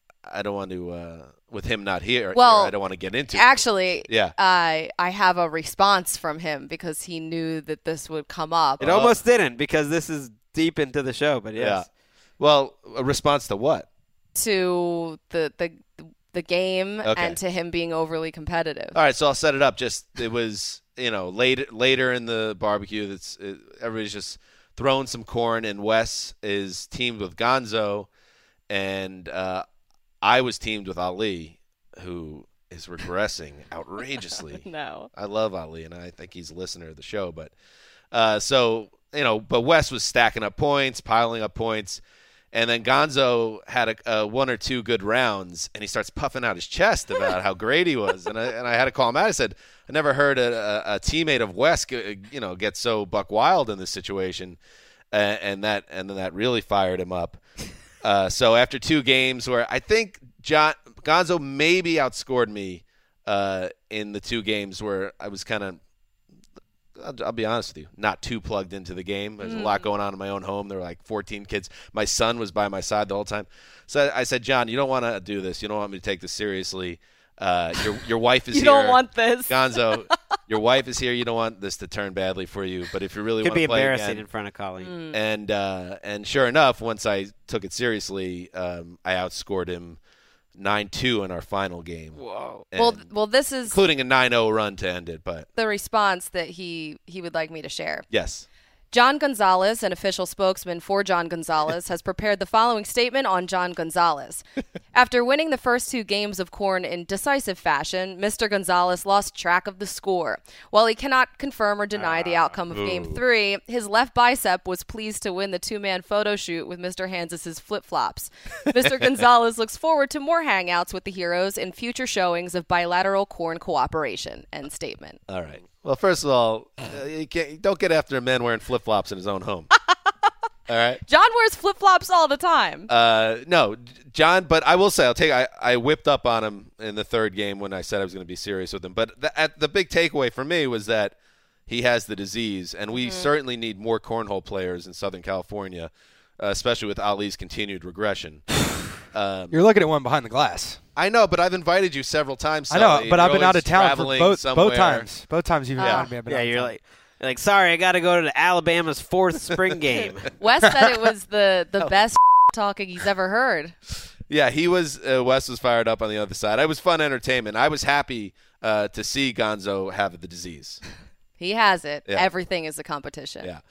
to. With him not here, I don't want to get into it. Actually, yeah. I have a response from him because he knew that this would come up. It almost didn't, because this is deep into the show, but yes. Yeah. Well, a response to what? To the game and to him being overly competitive. All right, so I'll set it up. It was later in the barbecue. Everybody's just throwing some corn, and Wes is teamed with Gonzo, and I was teamed with Ali, who is regressing outrageously. No. I love Ali, and I think he's a listener of the show. But but Wes was stacking up points, piling up points, and then Gonzo had one or two good rounds, and he starts puffing out his chest about how great he was. And I had to call him out. I said, I never heard a teammate of Wes get so buck wild in this situation, and then that really fired him up. So after 2 games where I think Gonzo maybe outscored me in the 2 games where I was kind of, I'll be honest with you, not too plugged into the game. There's a lot going on in my own home. There were like 14 kids. My son was by my side the whole time. So I said, John, you don't want to do this. You don't want me to take this seriously. Your wife is here. You don't want this. Gonzo, your wife is here. You don't want this to turn badly for you. But if you really want to play again. Could be embarrassing in front of Colleen. And sure enough, once I took it seriously, I outscored him 9-2 in our final game. Whoa. Well, this is including a 9-0 run to end it. But the response that he would like me to share. Yes. John Gonzalez, an official spokesman for John Gonzalez, has prepared the following statement on John Gonzalez. After winning the first 2 games of corn in decisive fashion, Mr. Gonzalez lost track of the score. While he cannot confirm or deny the outcome of Game 3, his left bicep was pleased to win the 2-man photo shoot with Mr. Hanses' flip-flops. Mr. Gonzalez looks forward to more hangouts with the heroes in future showings of bilateral corn cooperation. End statement. All right. Well, first of all, you don't get after a man wearing flip-flops in his own home. All right. John wears flip-flops all the time. No, John, but I will say, I whipped up on him in the 3rd game when I said I was going to be serious with him. But the big takeaway for me was that he has the disease, and we certainly need more cornhole players in Southern California, especially with Ali's continued regression. You're looking at one behind the glass. I know, but I've invited you several times. I know, Sully. but You're I've been out of town for traveling both somewhere. times. Both times you've invited me. I've been out of you're town. like, sorry, I got to go to Alabama's 4th spring game. Wes said it was the best talking he's ever heard. Yeah, he was. Wes was fired up on the other side. It was fun entertainment. I was happy to see Gonzo have the disease. He has it. Yeah. Everything is a competition. Yeah.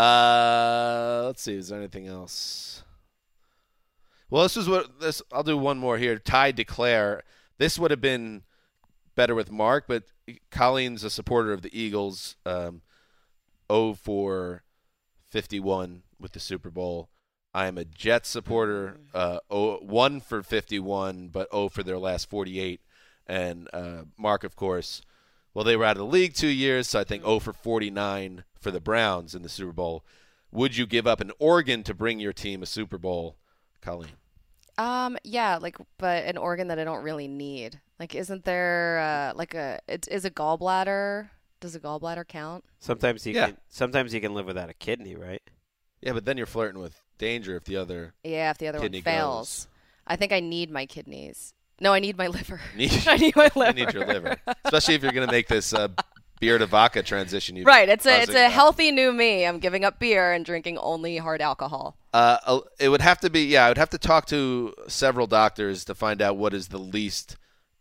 Let's see. Is there anything else? Well, I'll do one more here. Ty DeClaire. This would have been better with Mark, but Colleen's a supporter of the Eagles. 0 for 51 with the Super Bowl. I am a Jets supporter. 1 for 51, but 0 for their last 48. And Mark, of course, well, they were out of the league 2 years, so I think 0 for 49 for the Browns in the Super Bowl. Would you give up an organ to bring your team a Super Bowl, Colleen? Yeah, but an organ that I don't really need. Isn't there is a gallbladder? Does a gallbladder count? Sometimes you can live without a kidney, right? Yeah, but then you're flirting with danger if the other one fails. goes. I think I need my kidneys. No, I need my liver. I need my liver. You need your liver, especially if you're going to make this beer to vodka transition. Right, it's a healthy new me. I'm giving up beer and drinking only hard alcohol. It would have to be. I would have to talk to several doctors to find out what is the least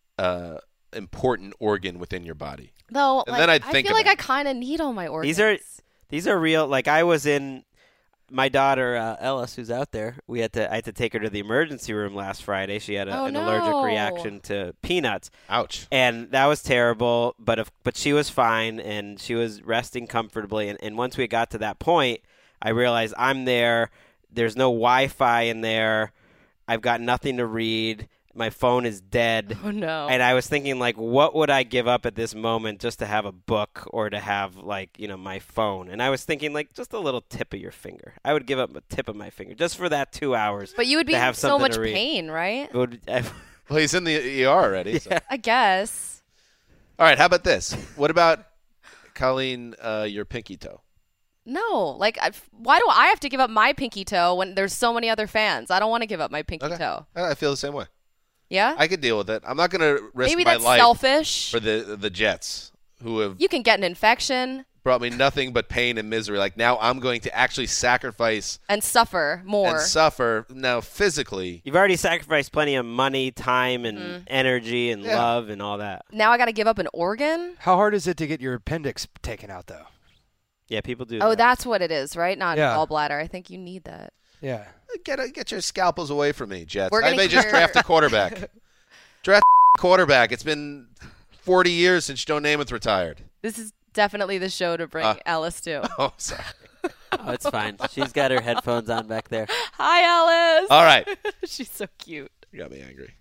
important organ within your body. Though, and then I'd think I feel like I kind of need all my organs. These are real. Like I was in. My daughter Ellis, who's out there, I had to take her to the emergency room last Friday. She had an allergic reaction to peanuts. Ouch! And that was terrible. But she was fine, and she was resting comfortably. And once we got to that point, I realized I'm there. There's no Wi-Fi in there. I've got nothing to read. My phone is dead. Oh, no. And I was thinking, what would I give up at this moment just to have a book or to have, my phone? And I was thinking, just a little tip of your finger. I would give up a tip of my finger just for that 2 hours. But you would be in so much pain, right? Well, he's in the ER already. Yeah. So. I guess. All right, how about this? What about, Colleen, your pinky toe? No, why do I have to give up my pinky toe when there's so many other fans? I don't want to give up my pinky toe. I feel the same way. Yeah? I could deal with it. I'm not going to risk Maybe my that's life selfish. for the Jets, who have You can get an infection. brought me nothing but pain and misery. Now I'm going to actually sacrifice and suffer more. Now physically. You've already sacrificed plenty of money, time, and energy and love and all that. Now I got to give up an organ? How hard is it to get your appendix taken out, though? Yeah, people do. Oh, that's what it is, right? Not Yeah. gallbladder. I think you need that. Yeah. Get your scalpels away from me, Jets. We're I gonna may just hear- draft a quarterback. Draft a quarterback. It's been 40 years since Joe Namath retired. This is definitely the show to bring Alice to. Oh, sorry. Oh, it's fine. She's got her headphones on back there. Hi, Alice. All right. She's so cute. You got me angry.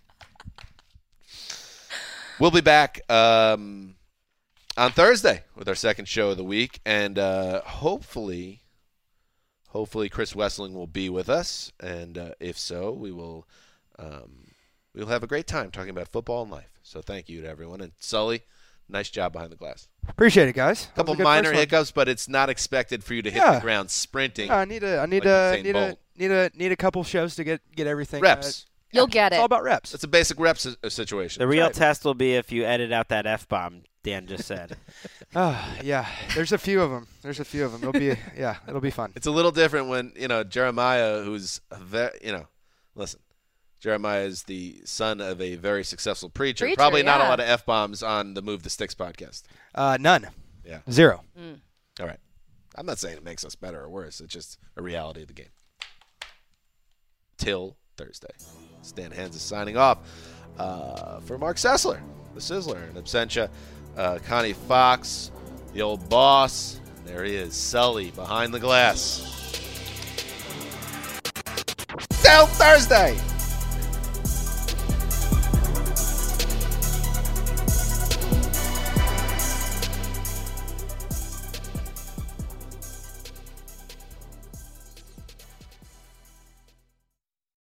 We'll be back on Thursday with our second show of the week, and hopefully Chris Wessling will be with us, and if so, we'll have a great time talking about football and life. So thank you to everyone, and Sully, nice job behind the glass. Appreciate it, guys. A couple minor hiccups, but it's not expected for you to hit the ground sprinting. I need a couple shows to get everything reps. You'll get it. It's all about reps. It's a basic reps situation. The real test will be if you edit out that F-bomb Dan just said. Yeah. There's a few of them. It'll be fun. It's a little different when, Jeremiah, who's listen, Jeremiah is the son of a very successful preacher. Probably not a lot of F-bombs on the Move the Sticks podcast. None. Yeah. 0. All right. I'm not saying it makes us better or worse. It's just a reality of the game. Till Thursday. Stan Hans is signing off. For Mark Sessler, the Sizzler, and Absentia, Connie Fox, the old boss. There he is, Sully, behind the glass. Till Thursday!